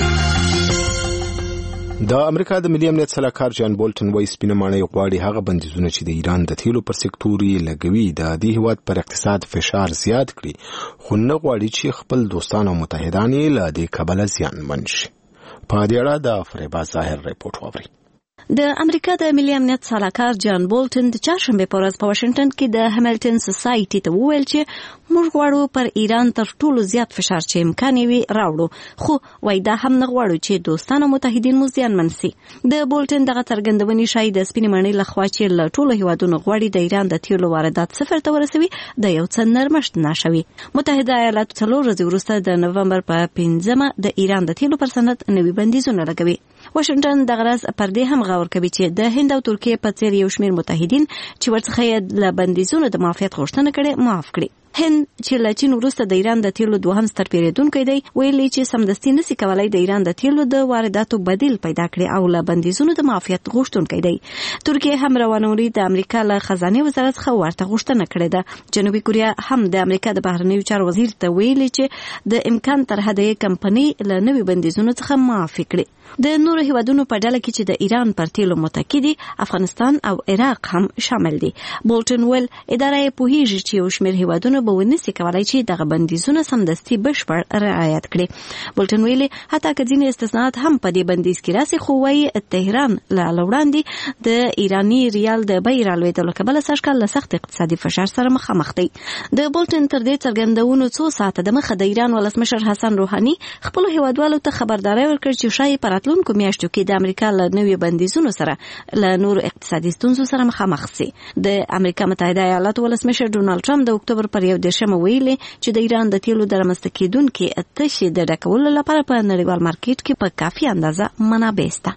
د امریکا د ملي امنیت سلاکار جان بولټن وایي سپینه ماڼۍ غواړي هغه بندیزونه چې د ایران د تیلو پر سکتور یې لګوي د دې هیواد پر اقتصاد فشار زیات کړي خو نه غواړي چې خپل دوستان او متحدان یې له دې کبله زیانمن شي. په دې اړه د فریبا ظاهر ریپورت واورئ. د امریکا د ملي امنیت سلاکار جان بولټن د چهارشنبه په ورځ په واشنگټن کې د همیلټن سوسایټي ته وویل چې موږ غواړو پر ایران تر ټولو زیات فشار چې امکان وي راوړو خو وای دا هم نه غواړو چې دوستان او متحدین مو زیانمن سي. د بولټن دغه څرګندونې شاید د سپینې ماڼۍ لخوا چې له ټولو هیوادونو غواړي د ایران د تیلو واردات صفر ته ورسوي د یو څه نرمښت نشوي. متحده ایالاتو څلور ورځې وروسته د نومبر په پنځمه د ایران د تیلو پر صنعت نوي بندیزونه لګوي. واشنگټن دغه ورځ پر دې هم غور کوي چې د هند او ترکیه په څیر یو شمېر متحدین چې ورڅخه یې له بندیزونو د معافیت غوښتنه کړې معاف کړي. هند چې له چین وروسته د ایران د تیلو دوهم ستر پیرودونکی دی ویلي چې سمدستي نشي کولای د ایران د تیلو د وارداتو بدیل پیدا کړي او له بندیزونو د معافیت غوښتونکی دی. ترکیه هم روانولي د امریکا له خزانه وزارت څخه ورته غوښتنه کړې ده. جنوبي کوریا هم د امریکا د بهرنیو چارو وزیر ته ویلي چې د امکان تر حده کمپنۍ له نوي بندیزونو څخه معافي کړي. د نورو هیوادونو په ډله کې چې د ایران پر تیلو متکی دي افغانستان او عراق هم شامل دي. بولټن ویل اداره یې پوهیږي چې یو شمېر هیوادونه به ونسي کولای چې دغه بندیزونه سمدستي بشپړ رعایت کړي. بولټن ویلي حتی که ځینې استثناءات هم په دې بندیز کې راسي خو وايي تهران له وړاندې د ایرانی ریال د بیې رالوېدو له کبله سږکال له سخت اقتصادي فشار سره مخامخ دی. د بولټن تر دې څرګندونو څو ساعته دمخه د ایران ولسمشر حسن روحاني خپل هیوادوالو ته خبرداری ورکړ چې شاید په راتلونکو میاشتو کې د امریکا له نوي بندیزونو سره له نور اقتصادي ستونزو سره مخامخ شي. د امریکا متحده ایالاتو ولسمشر ډونالد ټرمپ د اکتوبر پر یو دېرشمه ویلي چې د ایران د تیلو د رامنځته کېدونکې اتشې د ډکولو لپاره په نړیوال مارکیټ کې په کافي اندازه منابع شته.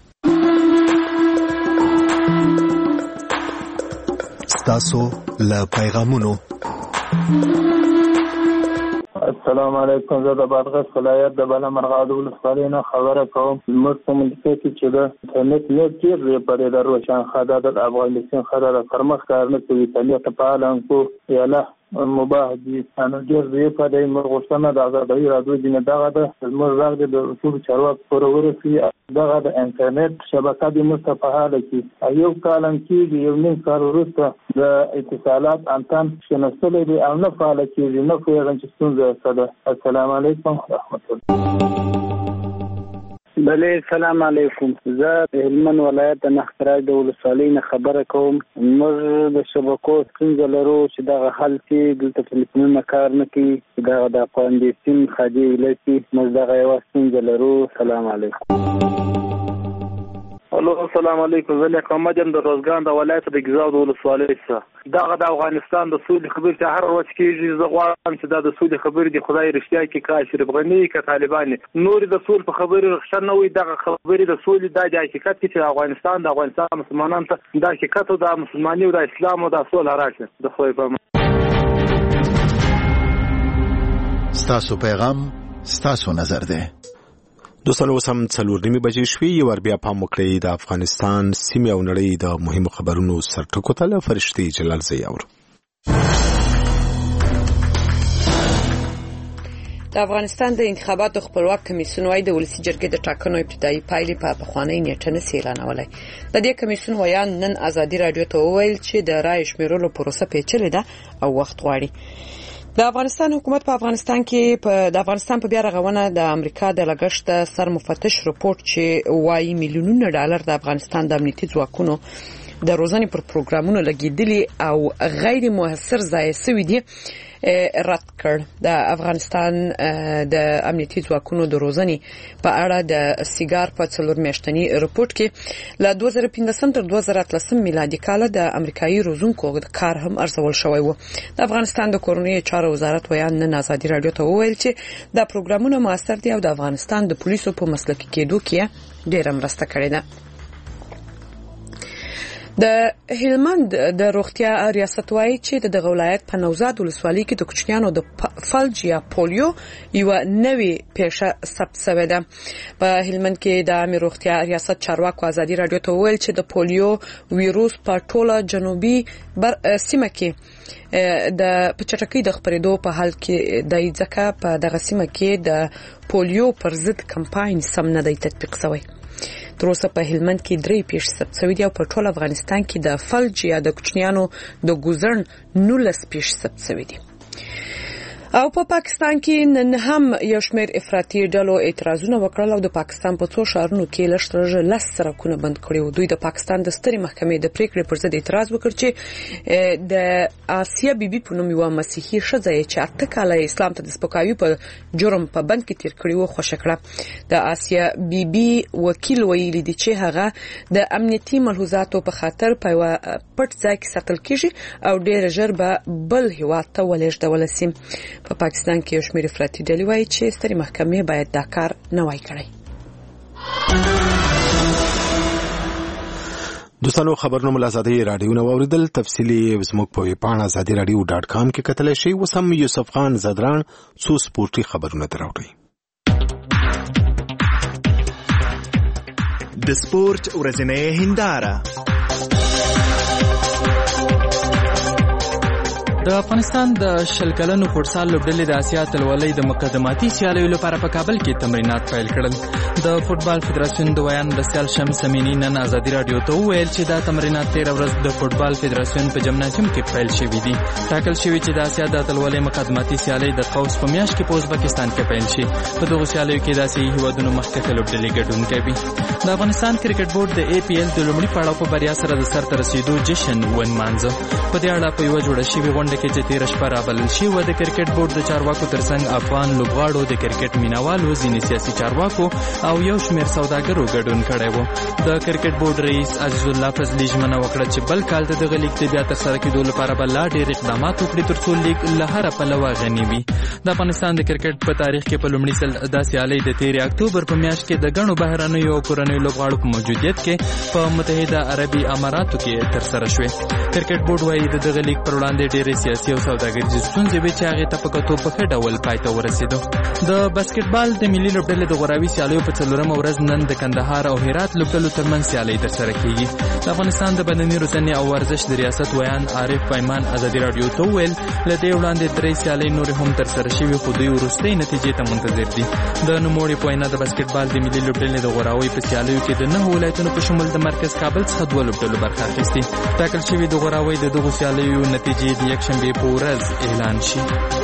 ستاسو له پیغامونو. السلام علیکم. زه د بادغیس ولایت د بله مرغاد ولسوالۍ نه خبره کوم. زموږ په منطقه کې چې د انټرنیټ نیټ ډېر دی پرې د روشن ښه ده د افغانستان ښه ده د پرمخ کار نه کوي. انټرنیټ فعال انکو یاله مباح دي. نو ډېر ضعیف دی. موږ غوښتنه د ازادۍ راډیو دي نه دغه ده زموږ غږ دی د ټولو چارواکو پورې ورسوي. دغه د انټرنیټ شبکه دې موږ ته فعاله کړي. یو کال هم کېږي، یو نیم کال وروسته د اتصالات انتن کېنستلی دی او نه فعاله کېږي. نه پوهېږم چې ستونزه څه ده. السلام علیکم ورحمت الله. بله سلام علیکم. زه د هلمند ولایت د نخراج د ولسوالۍ نه خبره کوم. موږ د شبکو ستونزه لرو چې دغه حل شي. دلته ټلیفونونه کار نه کوي. دغه د افغان د سیم خادي ولایتي موږ دغه یوه ستونزه لرو. سلام علیکم. الو السلام علیکم. زه لیک محمد یم د روزګان د ولایت د ګیزاب د ولسوالۍ څخه. دغه د افغانستان د سولې خبرې چې هر ورځ کېږي، زه غواړم چې دا د سولې خبرې د خدای رښتیا کې کا اشرف غني که طالبان نور د سول په خبرې رښتیا نه وي. دغه خبرې د سولې د حقیقت کې چې افغانستان د افغانستان مسلمانانو ته د حقیقت او د مسلمانۍ او د اسلام او د سول راشه د خو په ستاسو پیغام ستاسو نظر ده. دوستانو سم څلور نیمه بجې شوې. یو ور بیا پام وکړئ د افغانستان سیمې او نړۍ د مهمو خبرونو سرټکو ته له فرشتي جلال زیاور. د افغانستان د انتخاباتو خپلواک کمیسیون وايي د ولسی جرګې د ټاکنو ابتدایي پایلې په پخوانی نیټه نه اعلانولای. د دې کمیسیون ویان نن ازادي رادیو ته وویل چې د رای شمیرلو پروسه پیچلې ده او وخت غواړي. د افغانستان حکومت په افغانستان کې په د افغانستان په بیا رغونه د امریکا د لګښت سر مفتش رپورت چې وايي میلیونونه ډالر د افغانستان د امنیتي ځواکونو د روزنې پر پروګرامونو لګیدلي او غیر موثر ضایع شوي دي رد کړ. د افغانستان د امنیتي ځواکونو د روزنې په اړه د سیګار په څلور میاشتنی رپورت کې له دوه زره پنځه تر دوه زره اتلس میلادي کال د امریکایي روزونکو کار هم ارزول شوی و. د افغانستان د کورنۍ چارو وزارت ویان نن ازادي رادیو ته وویل چې د پروګرامونو موثر دي او د افغانستان د پولیسو په مسلکي کېدو کې ډېر مرسته کړې ده. د هلمند د روغتیا ریاست وايي چې د ولایت په نوزاد ولسوالۍ کې د کوچنیانو د فلج یا پولیو یو نوې پیښه ثبت شوې ده. په هلمند کې د عامه روغتیا ریاست چارواکو ازادي رادیو ته وویل چې د پولیو ویروس په ټوله جنوبي سیمه کې د پچټکی د خبرېدو په حال کې د ځکه په دغه سیمه کې د پولیو پر ضد کمپاین سم نه دی تطبیق شوی. تر اوسه په هلمند کې درې پیښې ثبت شوې دي او په ټول افغانستان کې د فلج یا د کوچنیانو د ګوزړن نولس پیښې ثبت شوې دي. او په پا پاکستان کې نن هم یو شمېر افراطي ډلو اعتراضونه وکړل او د پاکستان په څو ښارونو کې لږترلږه لس سړکونه بند کړي وو. دوی د پاکستان د سترې محکمې د پریکړې پر ضد اعتراض وکړ چې د آسیا بیبي په نوم یو مسیحي ښځه چې اته کاله اسلام ته د سپکاوي په جرم په بند کې تیر کړی وو خوشی کړه. د آسیا بیبي وکیل ویلي دی چې هغه د امنیتي ملحوظاتو په خاطر په پټ ځای کې ساتل کیږي او ډېر ژر به بل هیواد ته ولېږدول شي. په پا پاکستان کې یو شمېر افراطي ډلې وایي چې سترې محکمې باید دا کار نه وای کړی. دوستانو خبرونه مل ازادي رادیو نو اوریدل. تفصیلی زموږ په ویبپاڼه ازادي رادیو ډاټ کام کې کتلی شئ. وسم یوسف خان زدران څو سپورتي خبرونه دراوړي. د سپورت ورځنۍ هنداره. د افغانستان د شل کلنو فوټسال لوبډلې د آسیا اتلولۍ د مقدماتي سیالیو لپاره په کابل کې تمرینات پیل کړل. د فوټبال فدراسیون د ویان رسال شمس امینی نن ازادي رادیو ته وویل چې دا تمرینات تیر ورځ د فوټبال فدراسیون په جمنازیوم کې پیل شوي دي. ټاکل شوی چې د آسیا د اتلولۍ مقدماتي سیالۍ د قوس په میاشت کې په ازبکستان کې پیل شي. په دغه سیالیو کې د آسیایي هیوادونو مخکښه لوبډلې ګډون کوي. د افغانستان کرکټ بورډ د ای پی ایل د لومړي پړاو په بریا سره د سرته رسیدو جشن ونمانځه. په دې اړه په یو جوړه شوې غونډه کې چې تیر شپه رابلل شوې وه د کرکټ بورډ د چارواکو ترڅنګ افغان لوبغاړو، د کرکټ مینوالو، ځینې سیاسي چارواکو او یو شمېر سوداګرو ګډون کړی و. د کرکټ بورډ رئیس عزیز الله فضلي ژمنه وکړه چې بل کال د دغه لیګ د بیا ترسره کېدو لپاره به لا ډېر اقدامات وکړي تر څو لیګ له هره پلوه غني وي. د افغانستان د کرکټ په تاریخ کې په لومړي ځل دا سیالۍ د تېرې اکتوبر په میاشت کې د ګڼو بهرنیو او کورنیو بهرنیو لوبغاړو په موجودیت کې په متحده عربي اماراتو کې ترسره شوې. کرکټ بورډ وايي د دغه لیګ پر وړاندې ډېرې سیاسي او سوداګریزې ستونزې وې چې هغې ته په کتو په ښه ډول پای ته ورسېدو. د باسکټبال د ملي لوبډلې د غوراوي سیالیو په څلورمه ورځ نن د کندهار او هرات لوبډلو ترمنځ سیالۍ ترسره کېږي. د افغانستان د بدني روزنې او ورزش د ریاست ویان عارف پیمان ازادي راډیو ته وویل له دې وړاندې درې سیالۍ نورې هم ترسره شوي خو دوی وروستۍ نتیجې ته منتظر دي. د نوموړي په وینا د باسکټبال د ملي لوبډلې د غوراوۍ په سیالیو کې د نهو ولایتونو په شمول د مرکز کابل څخه دوه لوبډلو برخه اخیستې. ټاکل شوي د غوراوۍ د دغو سیالیو نتیجې د یکشنبې په ورځ اعلان شي.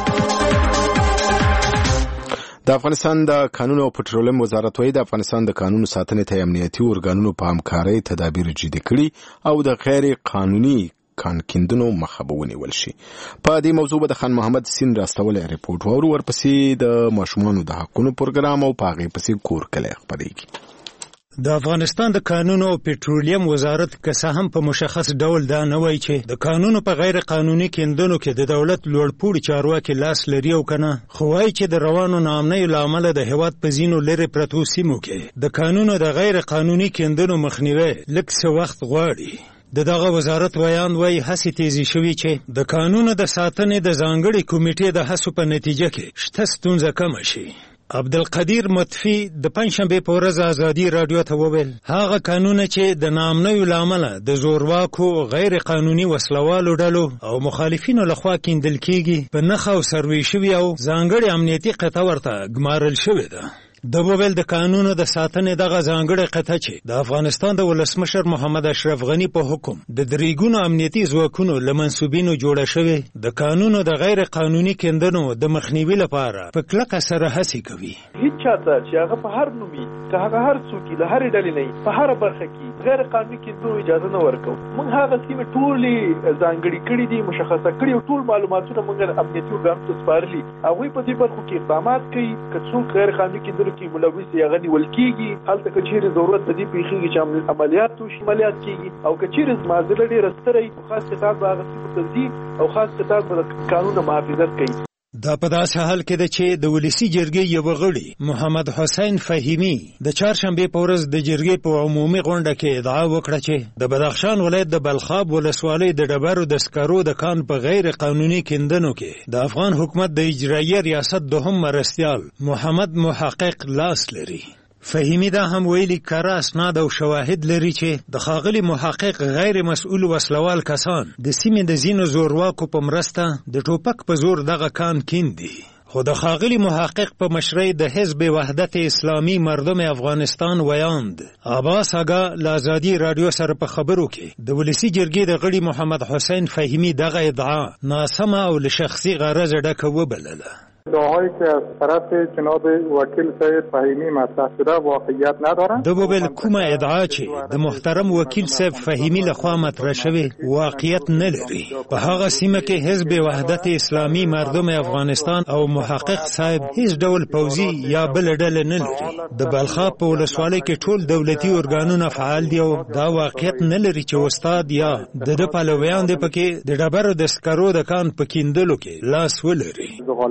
د افغانستان د کانونو او پټرولیم وزارت وايي د افغانستان د قانون ساتنې ته امنیتي ارګانونو په همکارۍ تدابیر جدي کړي او د غیر قانوني کان کیندنو مخه به ونیول شي. په دې موضوع به د خان محمد سین راستولی ریپورت وورو. ورپسې د ماشومانو د حقونو پروګرام او په هغې پسې کور کلی خپرېږي. د افغانستان د کانونو او پټرولیم وزارت که څه هم په مشخص ډول دا نه وایي چې د کانونو په غیر قانوني کیندنو کې د دولت لوړپوړي چارواکي لاس لري او کنه، خو وایي چې د روانو ناامنیو له امله د هېواد په ځینو لرې پرتو سیمو کې د کانونو د غیر قانوني کیندنو مخنیوی لږ څه وخت غواړي. د دغه وزارت ویان وایي هڅې تیزې شوي چې د کانونو د ساتنې د ځانګړې کمیټې د هڅو په نتیجه کې شته ستونزه کمه شي. عبدالقدیر مطفی د پنجشنبې په ورځ ازادي راډیو ته وویل هغه قانون چې د ناامنیو له امله د زورواکو غیر قانوني وسلوالو ډلو او مخالفینو لخوا کیندل کیږي په نښه او سروي شوي او ځانګړې امنیتي قطعه ورته ګمارل شوې ده. د وویل د قانونو د ساتنې دغه ځانګړې قطعه چې د افغانستان د ولسمشر محمد اشرف غني په حکم د دریګونو امنیتي ځواکونو له منسوبینو جوړه شوې د قانونو د غیر قانوني کیندنو د مخنیوي لپاره په کلکه سره هڅې کوي. هیڅ چاته چې هغه په هر نومي که هغه هر څوک له هرې ډلې نه په هره برخه کې غیر قانوني کیندنو اجازه نه ورکوو. موږ هغه سیمې ټولې ځانګړې کړي دي، مشخصه کړي او ټول معلوماتونه موږ امنیتي ارګانو ته سپارلي. هغوی په دې برخو کې اقدامات کوي. که څوک غیر قانوني کیندنو کې ملوث یا غني ول کیږي هلته که چیرې ضرورت د دې پیښیږي چې عملیات وشي عملیات کیږي او که چیرې معذره ډېره ستره خاص خطاب به هغه سیمو ته ځي او خاص خطاب به د قانون محافظت کوي. دا په داسې حال کې ده چې د ولسي جرګې یو غړي محمد حسین فهیمی د چهارشنبې په ورځ د جرګې په عمومي غونډه کې ادعا وکړه چې د بدخشان ولایت د بلخاب ولسوالۍ د ډبرو د سکرو د کان په غیر قانوني کیندنو کې د افغان حکومت د اجرایي ریاست دوهم مرستیال محمد محقق لاس لري. فهیمی دا هم ویلي کره اسناد او شواهد لري چې د ښاغلي محقق غیر مسؤل وسلوال کسان د سیمې د ځینو زورواکو په مرسته د ټوپک په زور دغه کان کیندي. خو د ښاغلي محقق په مشرۍ د حزب وحدت اسلامي مردم افغانستان ویاند عباس آګا له ازادي راډیو سره په خبرو کې د ولسي جرګې د غړي محمد حسین فهیمی دغه ادعا ناسمه او له شخصي غرض ډکه وبلله. ادعاهایی که از طرف جناب وکیل سید فهیمی مطرح شده واقعیت ندارند. د وبل کومه ادعا چې د محترم وکیل صاحب فهیمی لخوا مطرح شوې واقعیت نه لري. په هغه سیمه کې حزب وحدت اسلامي مردم افغانستان او محقق صاحب هیڅ ډول پوځي یا بل ډله نه لري. د بلخاب په ولسوالۍ کې ټول دولتي ارګانونه فعال دي او دا واقعیت نه لري چې استاد یا د د پلویان د پکې د ډبرو د سکرو د کان په کیندلو کې لاس ولري.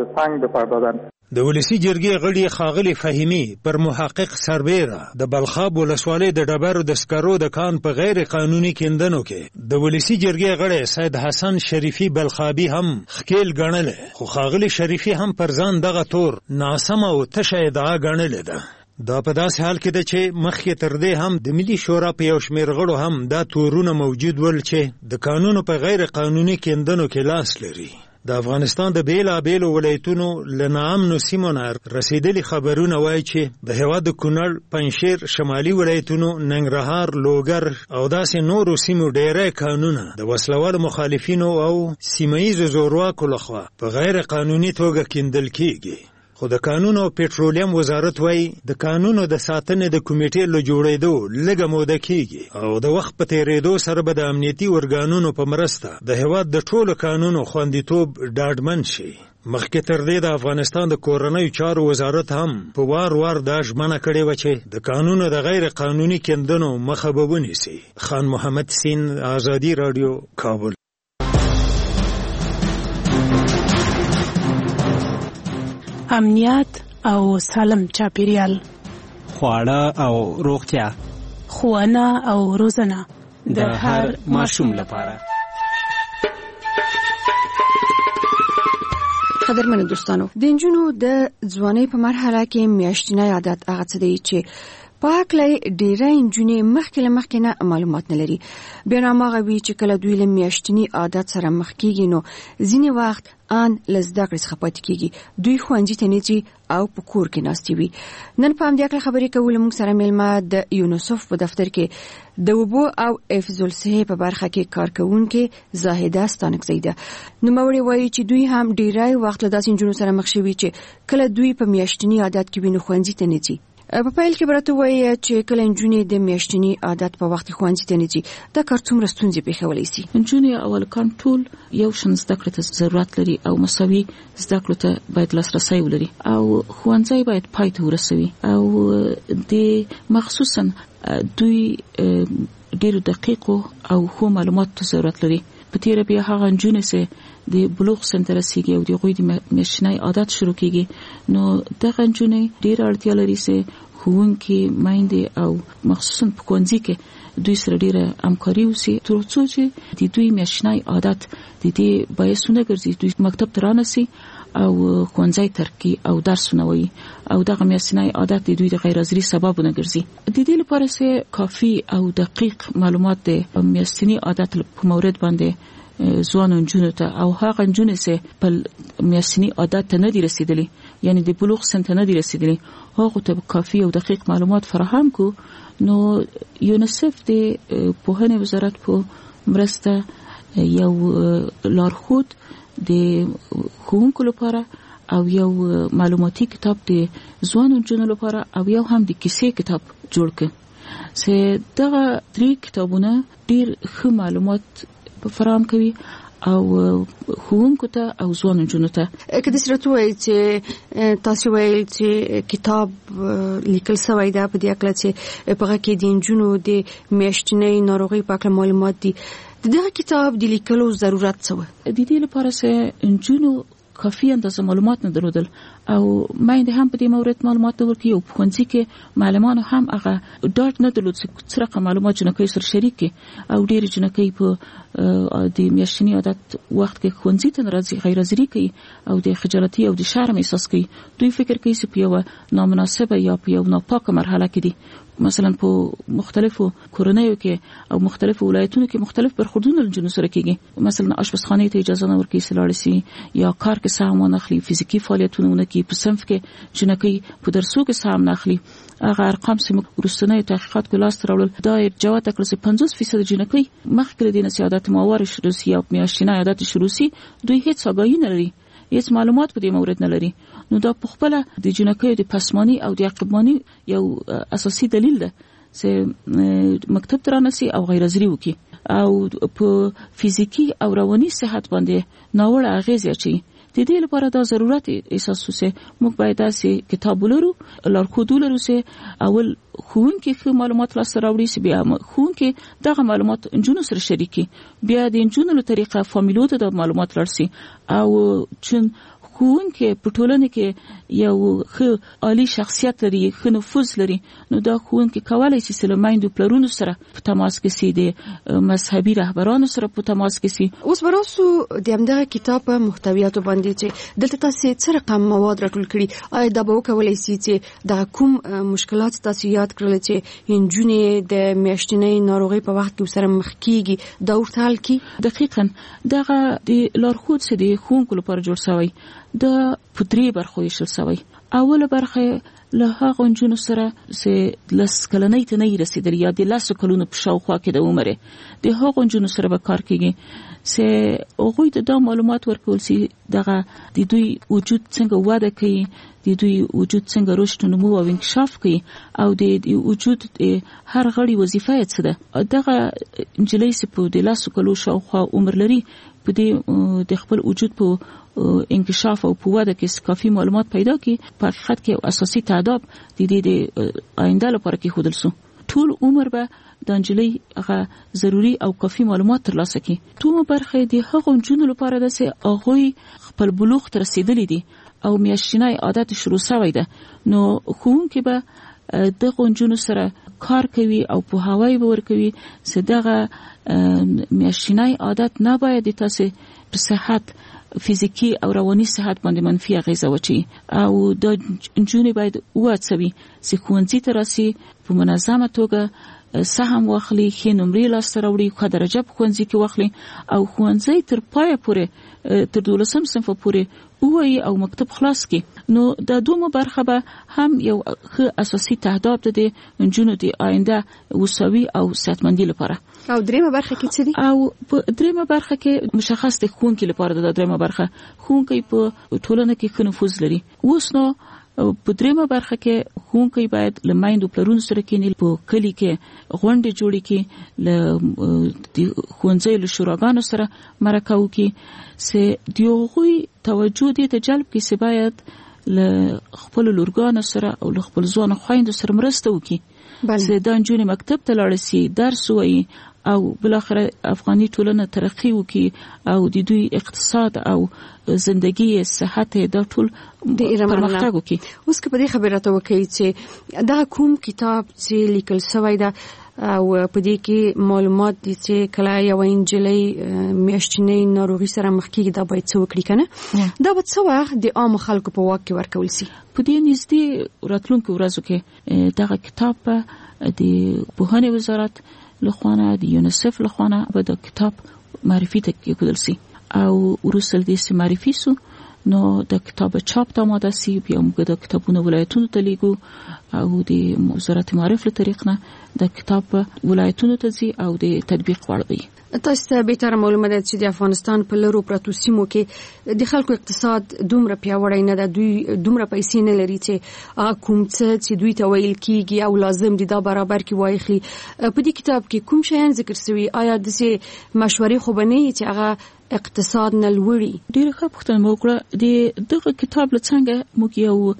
د ولسي جرګې غړي ښاغلي فهیمی پر محقق سربیره د بلخاب ولسوالۍ د ډبرو د سکرو د کان په غیر قانوني کیندنو کې د ولسي جرګې غړي سید حسن شریفي بلخابي هم ښکیل ګڼلی، خو ښاغلي شریفي هم پر ځان دغه تور ناسمه او تشه ادعا ګڼلې ده. دا په داسې حال کې ده چې مخکې تر دې هم د ملي شورا په یو شمېر غړو هم دا تورونه موجود ول چې د قانونو په غیر قانوني کیندنو کې لاس لري. د افغانستان د بیلابیلو ولایتونو له ناامنو سیمو نه رسېدلي خبرونه وایي چې د هېواد د کونړ، پنجشیر، شمالي ولایتونو، ننګرهار، لوګر او داسې نورو سیمو ډېری کانونه د وسلوالو مخالفینو او سیمه ییزو زورواکو لخوا په غیر قانوني توګه کیندل کیږي. خو د کانونو او پټرولیم وزارت وایي د کانونو د ساتنې د کمیټې له جوړېدو لږه موده کیږي او د وخت په تېرېدو سره به د امنیتي ارګانونو په مرسته د هېواد د ټولو کانونو خوندیتوب ډاډمن شي. مخکې تر دې د افغانستان د کورنیو چارو وزارت هم په وار وار دا ژمنه کړې وه چې د کانونو د غیر قانوني کیندنو مخه به ونیسي. خان محمد سین، ازادي راډیو، کابل. امنیت او سالم چاپیریال، خواړه او روغتیا، ښوونه او روزنه د هر ماشوم لپاره. قدرمنو دوستانو، د نجونو د ځوانۍ په مرحله کې میاشتنی عادت هغه څه دی چې پاکلای ډیره نجونې مخکې له مخکې نه معلومات نه لري. بیا نامغه وی چې کله دوی له میاشتنی عادت سره مخ کیږي نو ځینې وخت ان لزده کړې څخه پاتې کیږي. دوی ښوونځي ته نه ځي او په کور کې ناستې وي. نن په همدې اړه خبرې کول موږ سره میلمه د یونیسف په دفتر کې د اوبو او حفظ الصحه په برخه کې کارکونکې زاهده ستانکزی ده. نوموړې وایي چې دوی هم ډیری وخت له داسې نجونو سره مخ شوي چې کله دوی په میاشتنی عادت کې وي نو ښوونځي ته نه ځي. په پیل کې برته وایي چې کله نجونې د میاشتنی عادت په وخت ښوونځي ته نه ځي دا کار څومره ستونزې پېښولی شي. نجونې اول کان ټول یو شان زده کړې ته ضرورت لري او مساوي زده کړو ته باید لاسرسی ولري او ښوونځی باید پای ته ورسوي او د مخصوصا دوی ډېر دقیق او ښه معلومات ته ضرورت لري. په تیره بیا هغه نجونې چې د بلوغ سن ته رسیږي او د هغوی د میاشتنی عادت شروع کیږي نو دغه نجونې ډېره اړتیا لري چې ښوونکي میندې او مخصوصا په ښوونځي کې دوی سره ډېره همکاري وشي تر څو چې د دوی میاشتنی عادت د دې باعث ونه ګرځي دوی مکتب ته رانسي او ښوونځی ترک کړي او درسونه وایي او دغه میاشتنی عادت د دوی د غیر حاضري سبب ونه ګرځي. د دې لپاره چې کافي او دقیق معلومات د میاشتنی عادت په مورد باندې ځوان نجونو ته او هغه نجونې چې په میاشتنی عادت ته نه دي رسیدلي یعنی د بلوغ سن ته نه دي رسیدلي هغه ته کافي او دقیق معلومات فراهم کو نو یونیسف د پوهنې وزارت په مرسته یو لارښود د ښوونکو لپاره او یو معلوماتي کتاب د ځوان نجونو لپاره او یو هم د کیسې کتاب جوړ کړ چې دغه درې کتابونه ډېر ښه معلومات فراهم کوي او ښوونکو ته او ځوان نجونو ته. که د سره وایي چې تاسو وایي چې کتاب لیکل شوی دی په دې اړه چې په هغه کې د نجونو د میاشتنۍ ناروغۍ په اړه معلومات دي. دغه کتاب د لیکلو ضرورت څه و؟ د دې لپاره چې نجونو کافي اندازه معلومات نه درلودل او مایندې هم په دې مورد معلومات ورکړي او په ښوونځي کې معلمانو هم هغه ډاډ نه درلود چې څه رقم معلومات جنکۍ سره شریک کړي او ډېرې جنکۍ په د میاشتني عادت وخت کې ښوونځي ته نه راځي غیر حاضري کوي او د خجالتي او د شرم احساس کوي. دوی فکر کوي چې په یوه نامناسبه یا په یو ناپاکه مرحله کې دي. مثلا په مختلفو کورنیو کې او مختلفو ولایتونو کې مختلف برخوردونه نجونو سره کېږي. مثلا آشپزخانې ته اجازه نه ورکوي چې لاړې شي یا کار کې سهم ونه اخلي فزیکي فعالیتونه ونه کوي. په صنف کې جنکۍ په درسو کې سهم نه اخلي. هغه ارقام چې موږ وروستنیو تحقیقات کې لاسته راوړل دا جواب کړل چې پنځوس فیصد جنکۍ مخکې له دې نه چې عادت ماور شروع شي یا میاشتنی عادت شروع شي دوی هیڅ آگاهي نه لري هیڅ معلومات په دې مورد نه لري. نو دا په خپل د جنکۍ د پسمانی او د عقبمانی یو اساسي دلیل ده چې مکتب ته رانسي او غیر حاضري وکړي او په فزیکی او رواني صحت باندې ناوړه اغیز اچي. د دې لپاره دا ضرورت احساس وسه موږ باید داسې کتاب ولرو لارښود ولرو چې اول ښوونکي ښه معلومات لاسته راوړي چې بیا ښوونکي دغه معلومات نجونو سره شریکي بیا د نجونو له طریقه فامیلو ته د معلومات لرسي او چون ښوونکي په ټولنه کې یو ښه عالی شخصیت لري ښه نفوذ لري نو دا ښوونکي کولای شي چې له میندو پلرونو سره په تماس کې سي د مذهبي رهبرانو سره په تماس کې سي. اوس براسو د همدغه کتاب په محتویاتو باندې چې دلته تاسو څه رقم مواد راټول کړي آیا دا به وکولای شي چې د کوم مشکلات تاسو یاد کړل چې انجونې د میاشتنۍ ناروغۍ په وخت کې سره مخ کیږي دا ورته حل کی؟ دقیقاً دغه د لارښود چې د ښوونکو لپاره جوړ شوی د پدری برخه ویشل شوی. اوله برخه له هغه نجونو سره چې لس کلنۍ ته نه رسیدل یا د لس کلونو په شاوخوا کې د عمره د هغه نجونو سره به کار کیږي چې هغوی ته دا معلومات ورکول شي دغه د دوی وجود څنګه وده کوي د دوی وجود څنګه رشد نمو او انکشاف کوي او د وجود هر غړي وظیفه یې څه ده. دغه نجلۍ چې په د لس کلو شاوخوا عمر لري په دې د خپل وجود په انکشاف او په وده کې کافي معلومات پیدا کړي په حقیقت کې اساسي تعداد د دې د آینده لپاره کې خودل سو ټول عمر به د نجلۍ هغه ضروری او کافي معلومات ترلاسه کړي. دومره برخه د هغو نجونو لپاره ده چې هغوی خپل بلوغ ته رسیدلي دي او میاشتنی عادت شروع شوی ده نو ښوونکي به دغه نجونو سره کار کوي او په هوای باور کوي چې دغه میاشتنی عادت نه باید تاسو په صحت فزیکی او رواني صحت باندې منفي اغیزه وچی او د جنونی باید وڅوي چې ښوونځي ته راسي په منظمه توګه سهم واخلي، ښه نمرې لاسته راوړي، ښه درجه په ښوونځي کې واخلي او ښوونځي تر پایه پورې تر دولسم صنف پورې وایي او مکتب خلاص کی. نو د دومره برخه به هم یو ښه اساسي تهداب ده د جنونو د آینده وسوي او صحتمندي لپاره. او دریمه برخه کې څه دي؟ او په دریمه برخه کې مشخص د ښوونکي لپاره د دریمه برخه ښوونکي په ټولنه کې ښه نفوذ لري. اوس نو په دریمه برخه کې ښوونکي باید له میندو پلرونو سره کېني، په کلی کې غونډې جوړې کړي، له ښوونځیو له شوراګانو سره مرکه وکړي چې د هغوی توجه دې ته جلب کړي چې باید له خپلو لورګانو سره او له خپل ځوانو خویندو سره مرسته وکړي چې دا نجونې مکتب ته لاړې سي، درس ووایي او بلاخره افغاني ټولنه ترقی وکړي او د دوی اقتصاد او زندگی صحت دا ټول پرمختګ وکړي. اوس که په دې خبره ته وکړي چې دا کوم کتاب چې لیکل شوی ده او په دې کې معلومات دي چې کله یو انجلۍ میاشتنۍ ناروغي سره مخ کېږي دا باید څه وکړي کنه، دا به څه وخت د عام خلکو په واک کې ورکول سي؟ په دې نږدې راتلونکو ورځو کې دغه کتاب د پوهنې وزارت لخوانه د یونیسف لخوانه به د کتاب معرفي ته کېښودل سي او وروسته دې چې معرفي سو نو د کتاب چاپ ته آماده سي، بیا موږ د کتابونو ولایتونو ته لیږو او د وزارت معارف له طریق نه د کتاب ولایتونو ته ځي او د تطبیق وړ وي. تاسو ته به تر معلومه ده چې د افغانستان په لرو پرتو سیمو کې د خلکو اقتصاد دومره پیاوړی نه ده، دوی دومره پیسې نه لري چې هغه کوم څه چې دوی ته ویل کیږي او لازم دي دا برابر کې وایخلي. په دې کتاب کې کوم شیان ذکر شوی؟ آیا د مشورې خو بنې چې هغه اقتصاد نه لوړي؟ ډیره ښه پوښتنه مو وکړه. د دغه کتاب لڅنګه موږ یو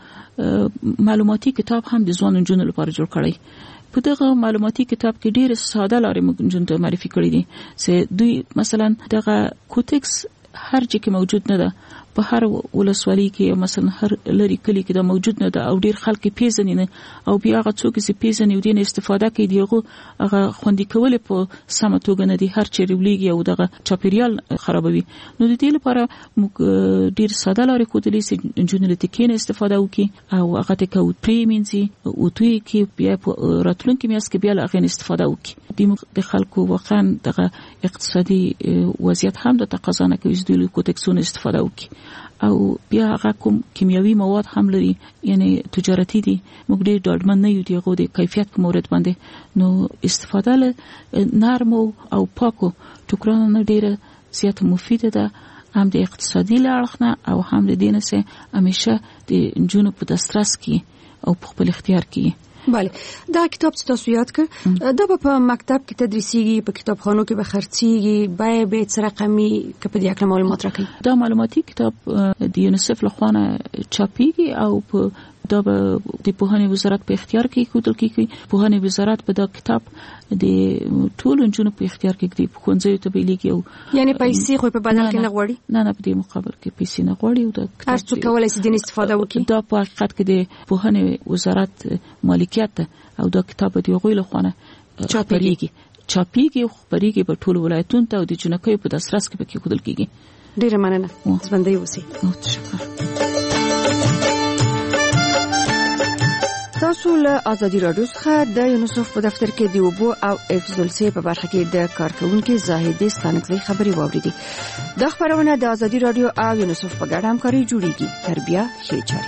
معلوماتي کتاب هم د ځوان نجونو لپاره جوړ کړی. په دغه معلوماتي کتاب کې ډېر ساده لارې موږ نجونو ته معرفي کړې دي چې دوی مثلا دغه کوټکس هر ځای کې موجود نه ده، په هر ولسوالۍ کې مثلا هر لري کلی کې دا موجود نه ده او ډېر خلک پیژني نه او بیا هغه څوک چې پیژني او دین استفاده کوي دیغه هغه خوندي کول په سم توګه نه دي، هر چیرې ولېږي او دغه چاپیریال خرابوي. نو د دې لپاره موږ ډېر ساده لارې ښودلې چې نجونې له تکین استفاده وکړي او هغه ته کو پریمینځي او دوی کې بیا په راتلونکي میاشت کې بیا له هغه استفاده وکړي. د خلکو واقعا دغه اقتصادي وضعیت هم د تقاضا نه کوي چې دوی له کوټکسونو استفاده وکړي او بیا هغه کوم کیمیاوي مواد هم لري، یعنی تجارتي دي، موږ ډېر ډاډمن نه یو دغه د کیفیت په مورد باندې. نو استفاده له نرمو او پاکو ټوکرانو نه ډېره زیاته مفیده ده، هم د اقتصادي لحاظ نه او هم د دې نه چې همیشه د نجونو په دسترس کې او په خپل اختیار کې. بله، دا کتاب چې تاسو یاد کړ دا په مکتب کې تدریسیږي، په کتابخانو کې به خرڅیږي، بای به څه رقمي که په دې اړه معلومات راکړي؟ دا معلوماتي کتاب د یونیسف لخوا چاپیږي او په دا به د پوهنې وزارت په اختیار کې کېښودل کېږي. پوهنې وزارت به دا کتاب د ټولو نجونو په اختیار کې کړي، په ښوونځیو ته به لیږي او یعنی پیسې خو په بدل کې نه غواړي؟ نه نه، په دې مقابل کې پیسې نه غواړي او دا هر څوک کولای شي دین استفاده وکړي. دا په حقیقت کې د پوهنې وزارت مالکیت ده او دا کتاب د هغوی لخوا نه چاپیږي چاپیږي او خپریږي په ټولو ولایتونو ته او د جنکیو په دسترس کې به کېښودل کېږي. ډېره مننه، ژوندی اوسئ. تاسو له ازادي رادیو څخه د یونیسف په دفتر کې د اوبو او حفظ الصحه په برخه کې د کارکونکو زاهدي ستانکزی خبري واوریدي. د خبرونه د ازادي رادیو او یونیسف په ګډه همکاري جوړیږي. تربیه ښه چاري.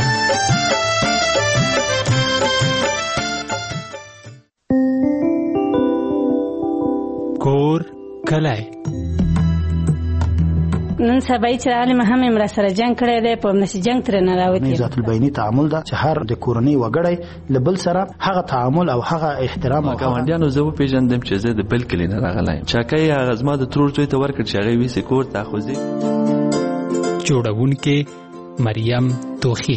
کور کلای نن سبا چې عالم هم امر سره جنگ کړی دی، په نشي جنگ تر نه راوتی. ذات البینی تعامل دا چې هر د کورنۍ وګړی لبل سره هغه تعامل او هغه احترام او ګاونډیانو زو پیژندم چې زه د بل کلی نه راغلایم. چاکای هغه زما د ترور ځای ته ورکړ چې هغه وی سکور تاخذي. جوړونکې مریم توخی.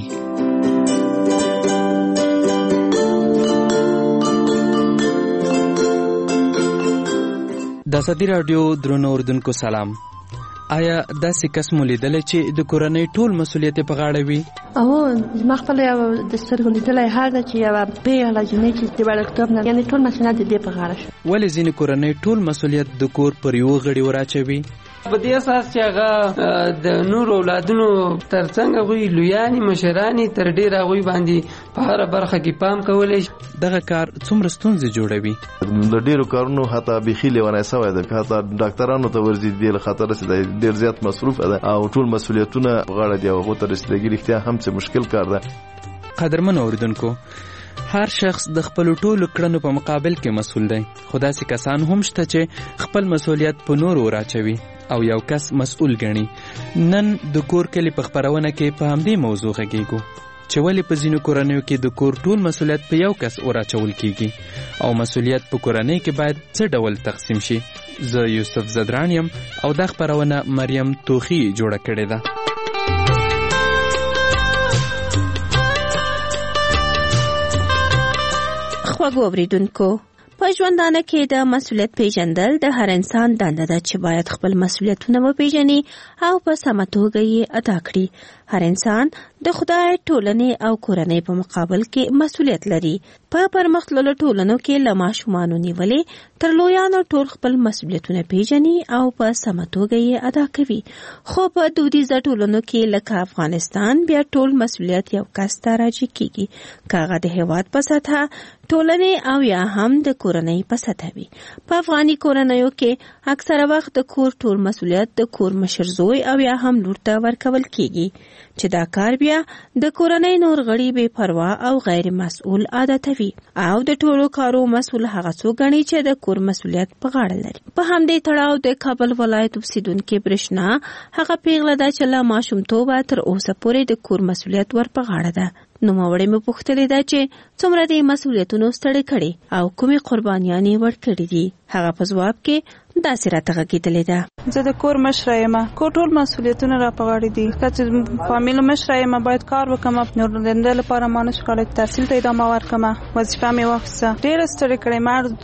د ازادي رادیو درنو اوردونکو سلام. آیا داسې کس مو لیدلی چې د کورنۍ ټول مسؤلیت په غاړه وي؟ او زما خپل یو د سترګو لیدلی حال ده چې یوه پیغله جنۍ چې د وړکتوب نه یعنې ټول مسؤلیت د دې په غاړه شو. ولې ځینې کورنۍ ټول مسؤلیت د کور پر یوه غړي وراچوي؟ په دې اساس چې هغه د نور اولادونو ترڅنګ هغوی لویانې مشرانې تر ډېره هغوی باندې په هره برخه کې پام کولی شي. دغه کار څومره ستونزې جوړوي؟ د ډېرو کارونو حتی بیخي لیونی سوی ده، حتی ډاکټرانو ته ورځي دې له خاطره چې دی ډېر زیات مصروفه ده او ټول مسؤلیتونه په غاړه دي او هغو ته رسیدګي رښتیا هم څه مشکل کار ده. قدرمنو اورېدونکو، هر شخص د خپل ټولو کړنو په مقابل کې مسؤل دی، خو داسې کسان هم شته چې خپل مسؤلیت په نورو وراچوي او یو کس مسؤل ګڼي. نن د کور کلي په خپرونه کې په همدې موضوع غږیږو چې ولې په ځینو کورنیو کې د کور ټول مسؤلیت په یو کس وراچول کیږي او مسؤلیت په کورنۍ کې باید څه ډول تقسیم شي. زه یوسف زدران یم او دا خپرونه مریم توخی جوړه کړې ده. خواږه اوریدونکو، په ژوندانه کې د مسؤلیت پیژندل د هر انسان دنده ده چې باید خپل مسؤلیتونه وپیژني او په سمه توګه یې ادا کړي. هر انسان د خدای، ټولنې او کورنۍ په مقابل کې مسؤلیت لري. په پرمختللو ټولنو کې له ماشومانو نیولې تر لویانو ټول خپل مسؤلیتونه پیژني او په سمه توګه یې ادا کوي. خو په دودیزه ټولنو کې لکه افغانستان بیا ټول مسؤلیت یو کس ته راجع کیږي، که هغه د هېواد په سطحه، ټولنې او یا هم د کورنۍ په سطحه وي. په افغاني کورنیو کې اکثره وخت د کور ټول مسؤلیت د کور مشر زوی او یا هم لور ته ورکول کیږي چې دا کار بیا د کورنۍ نور غړي بې پروا او غیر مسؤل عادتوي او د ټولو کارو مسؤل هغه څوک ګڼي چې د کور مسؤلیت په غاړه لري. په همدې تړاو د کابل ولایت اوسیدونکې برېښنا هغه پیغله ده چې له ماشومتوبه تر اوسه پورې د کور مسؤلیت ور په غاړه ده. نوموړې مې پوښتلې ده چې څومره د مسؤلیتونو ستړې کړي او کومې قربانیانې ورکړې دي. هغه په ځواب کې داسې راته غږېدلې ده: زه د کور مشره یم، کور ټول مسؤلیتونه را په غاړه دي. که چې فامیل مشره یم باید کار وکړم، نور د دې لپاره ما نشو کولی تحصیل ته ادامه ورکړم، وظیفه مې واخیسته. ډېره ستړې کړې.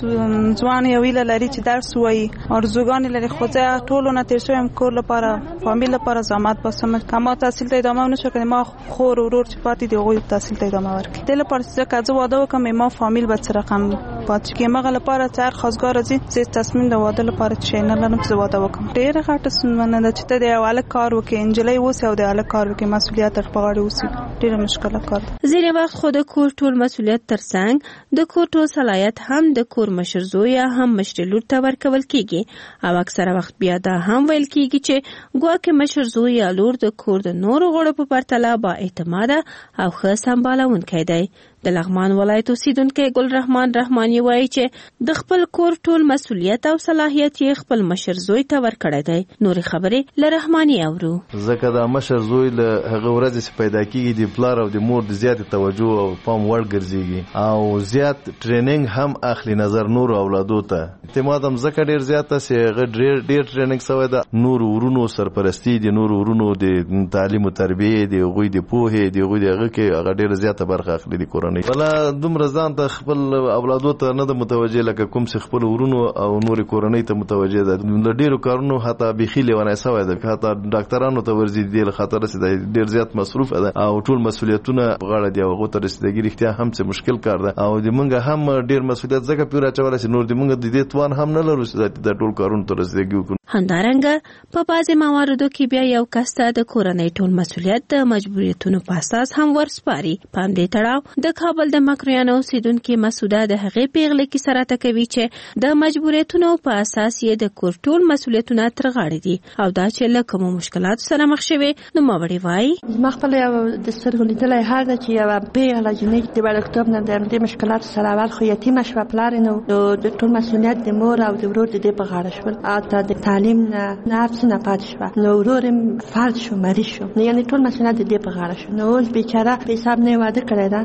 ما ځوان یو هیله لري چې درس ووایي، ارزوګانې لري، خو زه ټولو نه تېر شوی یم کور لپاره، فامیل لپاره زحمت باسم. که ما تحصیل ته ادامه ونشو کړی، ما خور ورور چې پاتې دي هغوی تحصیل ته ادامه ورکړي. دې لپاره چې که زه واده وکړم ما فامیل به څه رقم پاتې کړي. هغه لپاره چې هر خواستګار راځي زه تصمیم د واده لپاره چې نه لرم چې واده وکړم. ډېره غټه ستونزه ده چې ته د یو هلک کار وکړې، نجلۍ اوسې او د هلک کار وکړې، مسؤلیت در په غاړه اوسي. ډېره مشکله کار ده. ځینې وخت خو د کور ټول مسؤلیت ترڅنګ د کور ټول صلاحیت هم د کور مشر زوی یا هم مشرې لور ته ورکول کیږي او اکثره وخت بیا دا هم ویل کیږي چې ګواکې مشر زوی یا لور د کور د نورو غړو په پرتله با اعتماده او ښه سمبالونکی دی. د لغمان ولایت اوسیدونکی ګل رحمان رحماني وایي چې د خپل کور ټول مسؤلیت او صلاحیت یې خپل مشر زوی ته ورکړی دی. نورې خبرې له رحماني اورو. ځکه دا مشر زوی له هغه ورځې چې پیدا کیږي د پلار او د مور د زیاتې توجه او پام وړ ګرځېږي او زیات ټریننګ هم اخلي نظر نورو اولادو ته. اعتماد هم ځکه ډېر زیات ده چې هغه ډېر ډېر ټریننګ سوی ده. نورو ورونو سرپرستي د نورو ورونو د تعلیم او تربیې د هغوی د پوهې د هغوی د هغه کې هغه ډېره زیاته برخه اخلي د کورنۍ. بله دومره ځان ته خپل اولادو ته نه ده متوجه لکه کوم چې خپل ورونو او نورې کورنۍ ته متوجه ده. د ډېرو کارونو حتی بیخي لیونی سوی ده، حتی ډاکټرانو ته ورځي دې له خاطره چې دی ډېر زیات مصروفه ده او ټول مسؤلیتونه په غاړه دي او هغو ته رسیدګي رښتیا هم څه مشکل کار ده او د موږ هم ډېر مسؤلیت ځکه پرې راچولی چې نور د موږ د دې توان هم نه لرو چې د ټول کارونو ته رسیدګي وکړو. همدارنګه په بعضې مواردو کې بیا یو کس ته د کورنۍ ټول مسؤلیت د مجبوریتونو په اساس هم ورسپاري. په همدې تړاو د کابل د مکرویانو اوسیدونکې مسعوده د هغې پیغلې کیسه راته کوي چې د مجبوریتونو په اساس یې د کور ټول مسؤلیتونه تر غاړې دي او دا چې له کومو مشکلاتو سره مخ شوې. نوموړې وایي: زما خپل یو د سترګو لیدلی حال ده چې یوه پیغله جنۍ د وړکتوب نه د همدې مشکلاتو سره اول خو یتیمه شوه، پلار یې نه و، د ټول مسؤلیت د مور او د ورور د دې په غاړه شول. حتی د تعلیم نه نه هر څه نه پاتې شوه. نو ورور یې فلج شو، مریض شو، نو یعنې ټول مسؤلیت د دې په غاړه شو. نو اوس بیچاره په حساب نه یې واده کړی ده، مور یې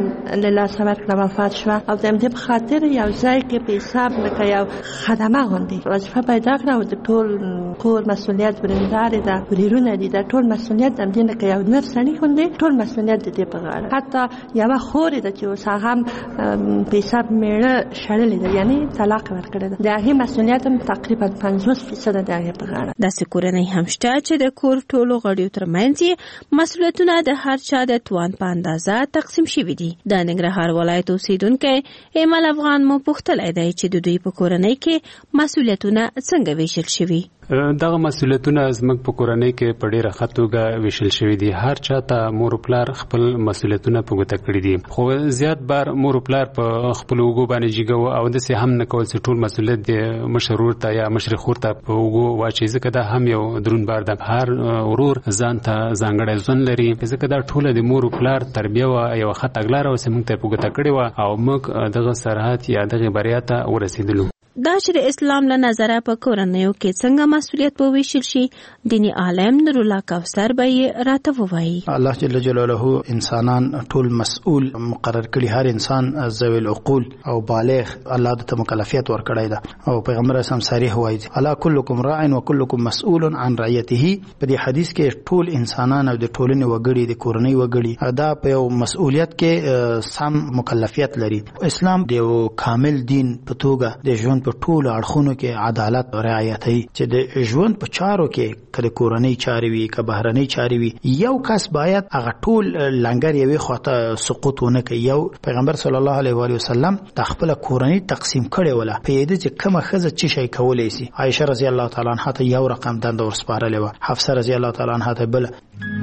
له لاسه ورکړه وفات شوه او د همدې په خاطر یو ځای کې په حساب لکه یو خدمه غوندې وظیفه پیدا کړه او د ټول کور مسؤلیت ورندارې ده وریرونه دي د ټول مسؤلیت د همدې لکه یو نر سړي غوندې ټول مسؤلیت د دې په غاړه حتی یوه خورې ده چې اوس هغه هم په حساب میړه شړلې ده یعنی طلاق ورکړی ده د هغې مسؤلیت هم تقریبا پنځوس فیصده د هغې په غاړه. داسې کورنۍ هم شته چې د کور ټولو غړیو ترمنځ یې مسؤلیتونه د هر چا د توان په اندازه تقسیم شوي دي. د ننګرهار ولایت اوسیدونکی ایمل افغان مو پوښتلی دی چې د دوی په کورنۍ کې مسؤلیتونه څنګه ویشل شوي. دغه مسؤلیتونه زموږ په کورنۍ کې په ډېره ښه توګه ویشل شوي دي. هر چا ته مور او پلار خپل مسؤلیتونه په ګوته کړي دي، خو زیات بار مور او پلار په خپلو اوږو باندې جګوه او داسې هم نه کول چې ټول مسؤلیت د مشر ورور ته یا مشرې خور ته په اوږو واچوي، ځکه دا هم یو دروند بار ده. هر ورور ځان ته ځانګړی ژوند لري، ځکه دا ټوله د مور او پلار تربیه وه، یوه ښه تګلاره وه چې موږ ته یې په ګوته کړې وه او موږ دغه سرحد یا دغې بریا ته ورسېدلو. دا چې د اسلام له نظره په کورنیو کې څنګه مسؤلیت به ویشل شي، دیني عالم نور الله کوثر به یې راته ووایي. الله جل جلاله انسانان ټول مسؤول مقرر کړي، هر انسان ذوی العقول او بالغ الله ته مکلفیت ورکړی ده او پیغمبر اسلام صریح وایي الا کلکم راع وکلکم مسؤول عن رعیته. په دې حدیث کې ټول انسانان او د ټولنې وګړي د کورنۍ وګړي دا په یو مسؤلیت کې سم مکلفیت لري. اسلام د یو کامل دین په توګه د ژوند په ټولو اړخونو کې عدالت رعایتوي، چې د ژوند په چارو کې که د کورنۍ چارې وي که بهرنۍ چارې وي یو کس باید هغه ټول لنګر یوې خواته سقوط ونه کړي. یو پیغمبر صلی الله علیه و وسلم د خپله کورنۍ تقسیم کړې وله، پوهېده چې کومه ښځه څه شی کولی شي. عایشه رضی الله تعالی عنها ته یو رقم دنده ورسپارلې وه، حفصه رضی الله تعالی عنها ته بله.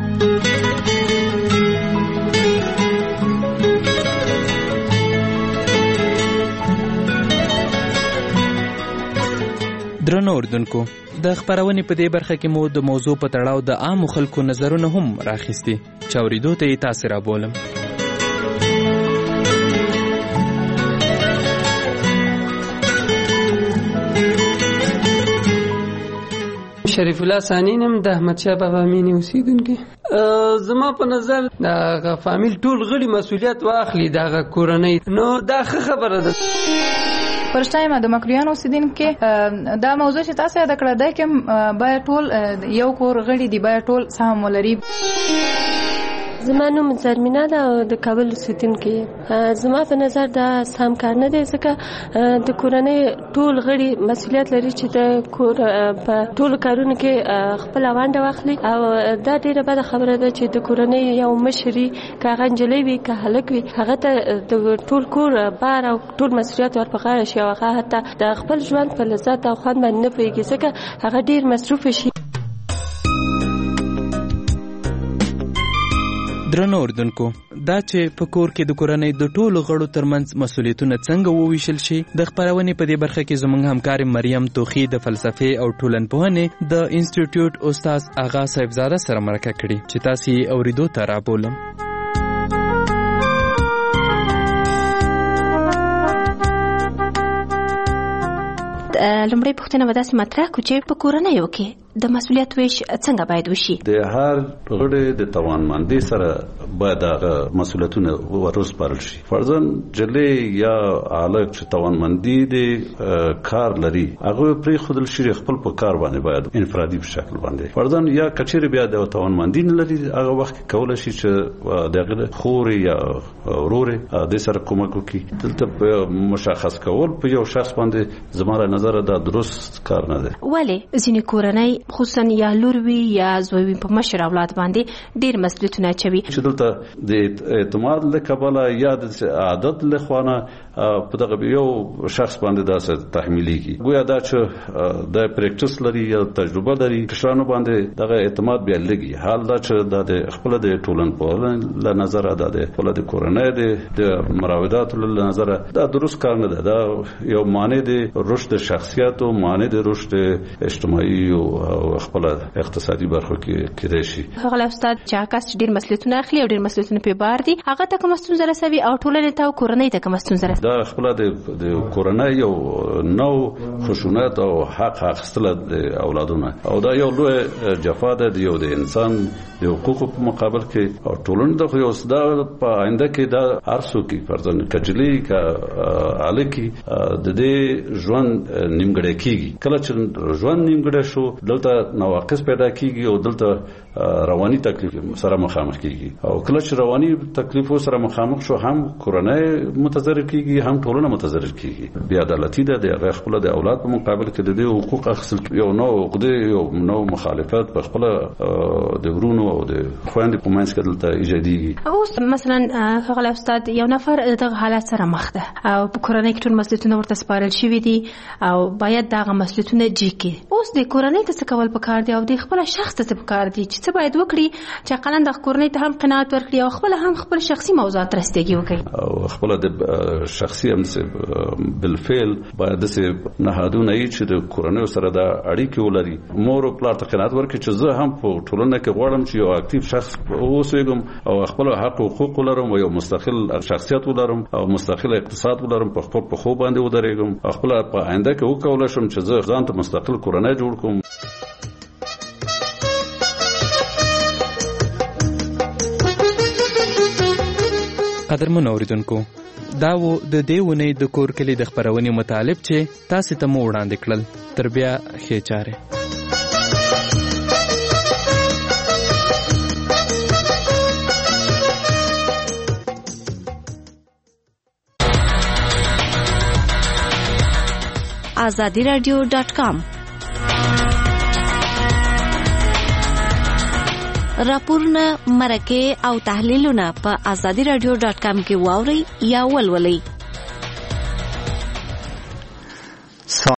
درنو اردوونکو، د خپرونې په دې برخه کې مو د موضوع په تړاو د عامو خلکو نظرونه هم راخیستي چې اورېدو ته یې تاسې رابولم. شریف الله ثانی نم د احمدشاه بابا مینې اوسیدونکی. زما په نظر د فامیل ټول غړي مسؤلیت واخلي دغه کورنۍ، نو دا ښه خبره ده. پرشتایم د مکریان اوسیدونکو دا موضوع چې تاسو یاد کړه ده کې باید ټول یو کور غړي دی باید ټول سهم ولري. زما نوم زرمینه ده او د کابل اوسیدونکې یم. زما په نظر دا سم کار نه دی، ځکه د کورنۍ ټول غړي مسؤلیت لري چې د کور په ټولو کارونو کې خپله ونډه واخلي او دا ډېره بده خبره ده چې د کورنۍ یو مشر وي، که هغه نجلۍ وي که هلک وي، هغه ته د ټول کور بار او ټول مسؤلیت ور په غاړه شي او هغه حتی د خپل ژوند په لذت او خوند باندې نه پوهېږي، ځکه هغه ډېر مصروفه شي. درنو اردوونکو، دا چې په کور کې د کورنۍ د ټولو غړو ترمنځ مسؤلیتونه څنګه وویشل شي، د خپرونې په دې برخه کې زموږ همکار مریم توخی د فلسفې او ټولنپوهنې د انسټیټیوټ استاد آغا صاحبزاده سره مرکه کړې چې تاسو یې اورېدو ته رابولم. لومړی پوښتنه به داسې مطرح کړو چې په کورنیو کې د مسؤلیت ویش څنګه باید وشي؟ د هر غړي د توانمندۍ سره باید هغه مسؤلیتونه ورسپارل شي. فرضاً جلې یا هلک چې توانمندي د کار لري هغه پرېښودل شي خپل په کار باندې باید انفرادي په شکل باندې. فرضاً یا کچېرې بیا د توانمندي نه لري هغه وخت کولی شي چې د هغه خورې یا ورورې د سره کومک وکړي. دلته مشخص کول په یو شخص باندې زما له نظره دا درست کار نه دی. ولې ځینې کورنۍ خصوصا یا لور وي یا زوی وي په مشر اولاد باندې ډېر مسؤلیتونه اچوي، چې دلته د اعتماد له کبله یا د عادت له خوا په دغه یو شخص باندې داسې تحمیلیږي، گویا دا چې د پریکټس لري یا تجربه لري کشرانو باندې دغه اعتماد بیا لګي. حال دا چې دا د خپل د ټولنپوهنې له نظره دا د خپل د کورنۍ د مراوداتو له نظره دا درست کار نه ده. دا یو معنی د رشد شخصیت او معنی د رشد اجتماعي او او خپل اقتصادي برخو کې کېدای شي. هغه استاد چې کس ډیر مسؤلیتونه اخلي او ډیر مسؤلیتونه په بار دي هغه ته کوم ستونزه رسوي او ټولنې ته او کورنۍ ته کوم ستونزه رسوي؟ دا خپل د کورنۍ یو نو خشونت او حق اخیستل د اولادونه او دا یو لوی جفا ده د یو د انسان د حقوقو په مقابل کې او ټولنې د خو یو دا په آینده کې دا ارسو کې فرضاً کجلی کا الکی د دې ژوند نیمګړی کیږي. کله چې ژوند نیمګړی شو دلته نواقص پیدا کیږي او دلته رواني تکلیف سره مخامخ کیږي او کله چې رواني تکلیف سره مخامخ شو هم کورنۍ متضرر کیږي هم ټولنه متضرر کیږي. بیا عدالتي ده د خپل د اولاد په مقابل کې د دې حقوق اخیستل یو نو عقده یو نو مخالفت په خپل د ورونو او د خويندې په منځ کې دلته ایجاديږي. اوس مثلا هغه استاد یو نفر د حالت سره مخ ده او په کورنۍ کې ټول مسؤلیتونه ورته سپارل شوي دي او باید دغه مسؤلیتونه جګي. اوس د کورنۍ ته څه کول پکار دي او د خپل شخص ته څه پکار دي چې څه باید وکړي چې قلند د کورنۍ ته هم قناعت ورکړي او خپل هم خپل شخصي موضوعات رسیدګي وکړي او خپل د شخصي هم بالفعل باید د نهادونه چې د کورنۍ سره د اړیکې ولري. مور او پلار ته قناعت ورکړي چې زه هم په ټولنه کې غواړم چې یو اکټیو شخص اوسېږم او خپل حق او حقوق ولرم او یو مستقل شخصیت ولرم او مستقل اقتصاد ولرم په خپل په خو باندې ودرېږم او خپل په آینده کې وکولای شم چې زه ځان ته مستقل کورنۍ جوړ کړم. قدرمن اوریدونکو دا و د دې ونې د کور کلی د خبرونې مطالب چې تاسو ته مو وړاندې کړل. تر بیا ښې چارې. آزادی رادیو ډاټ کام راپورونه مرکه او تحلیلونه په آزادی رادیو ډاټ کام کې واوري یا ولولئ.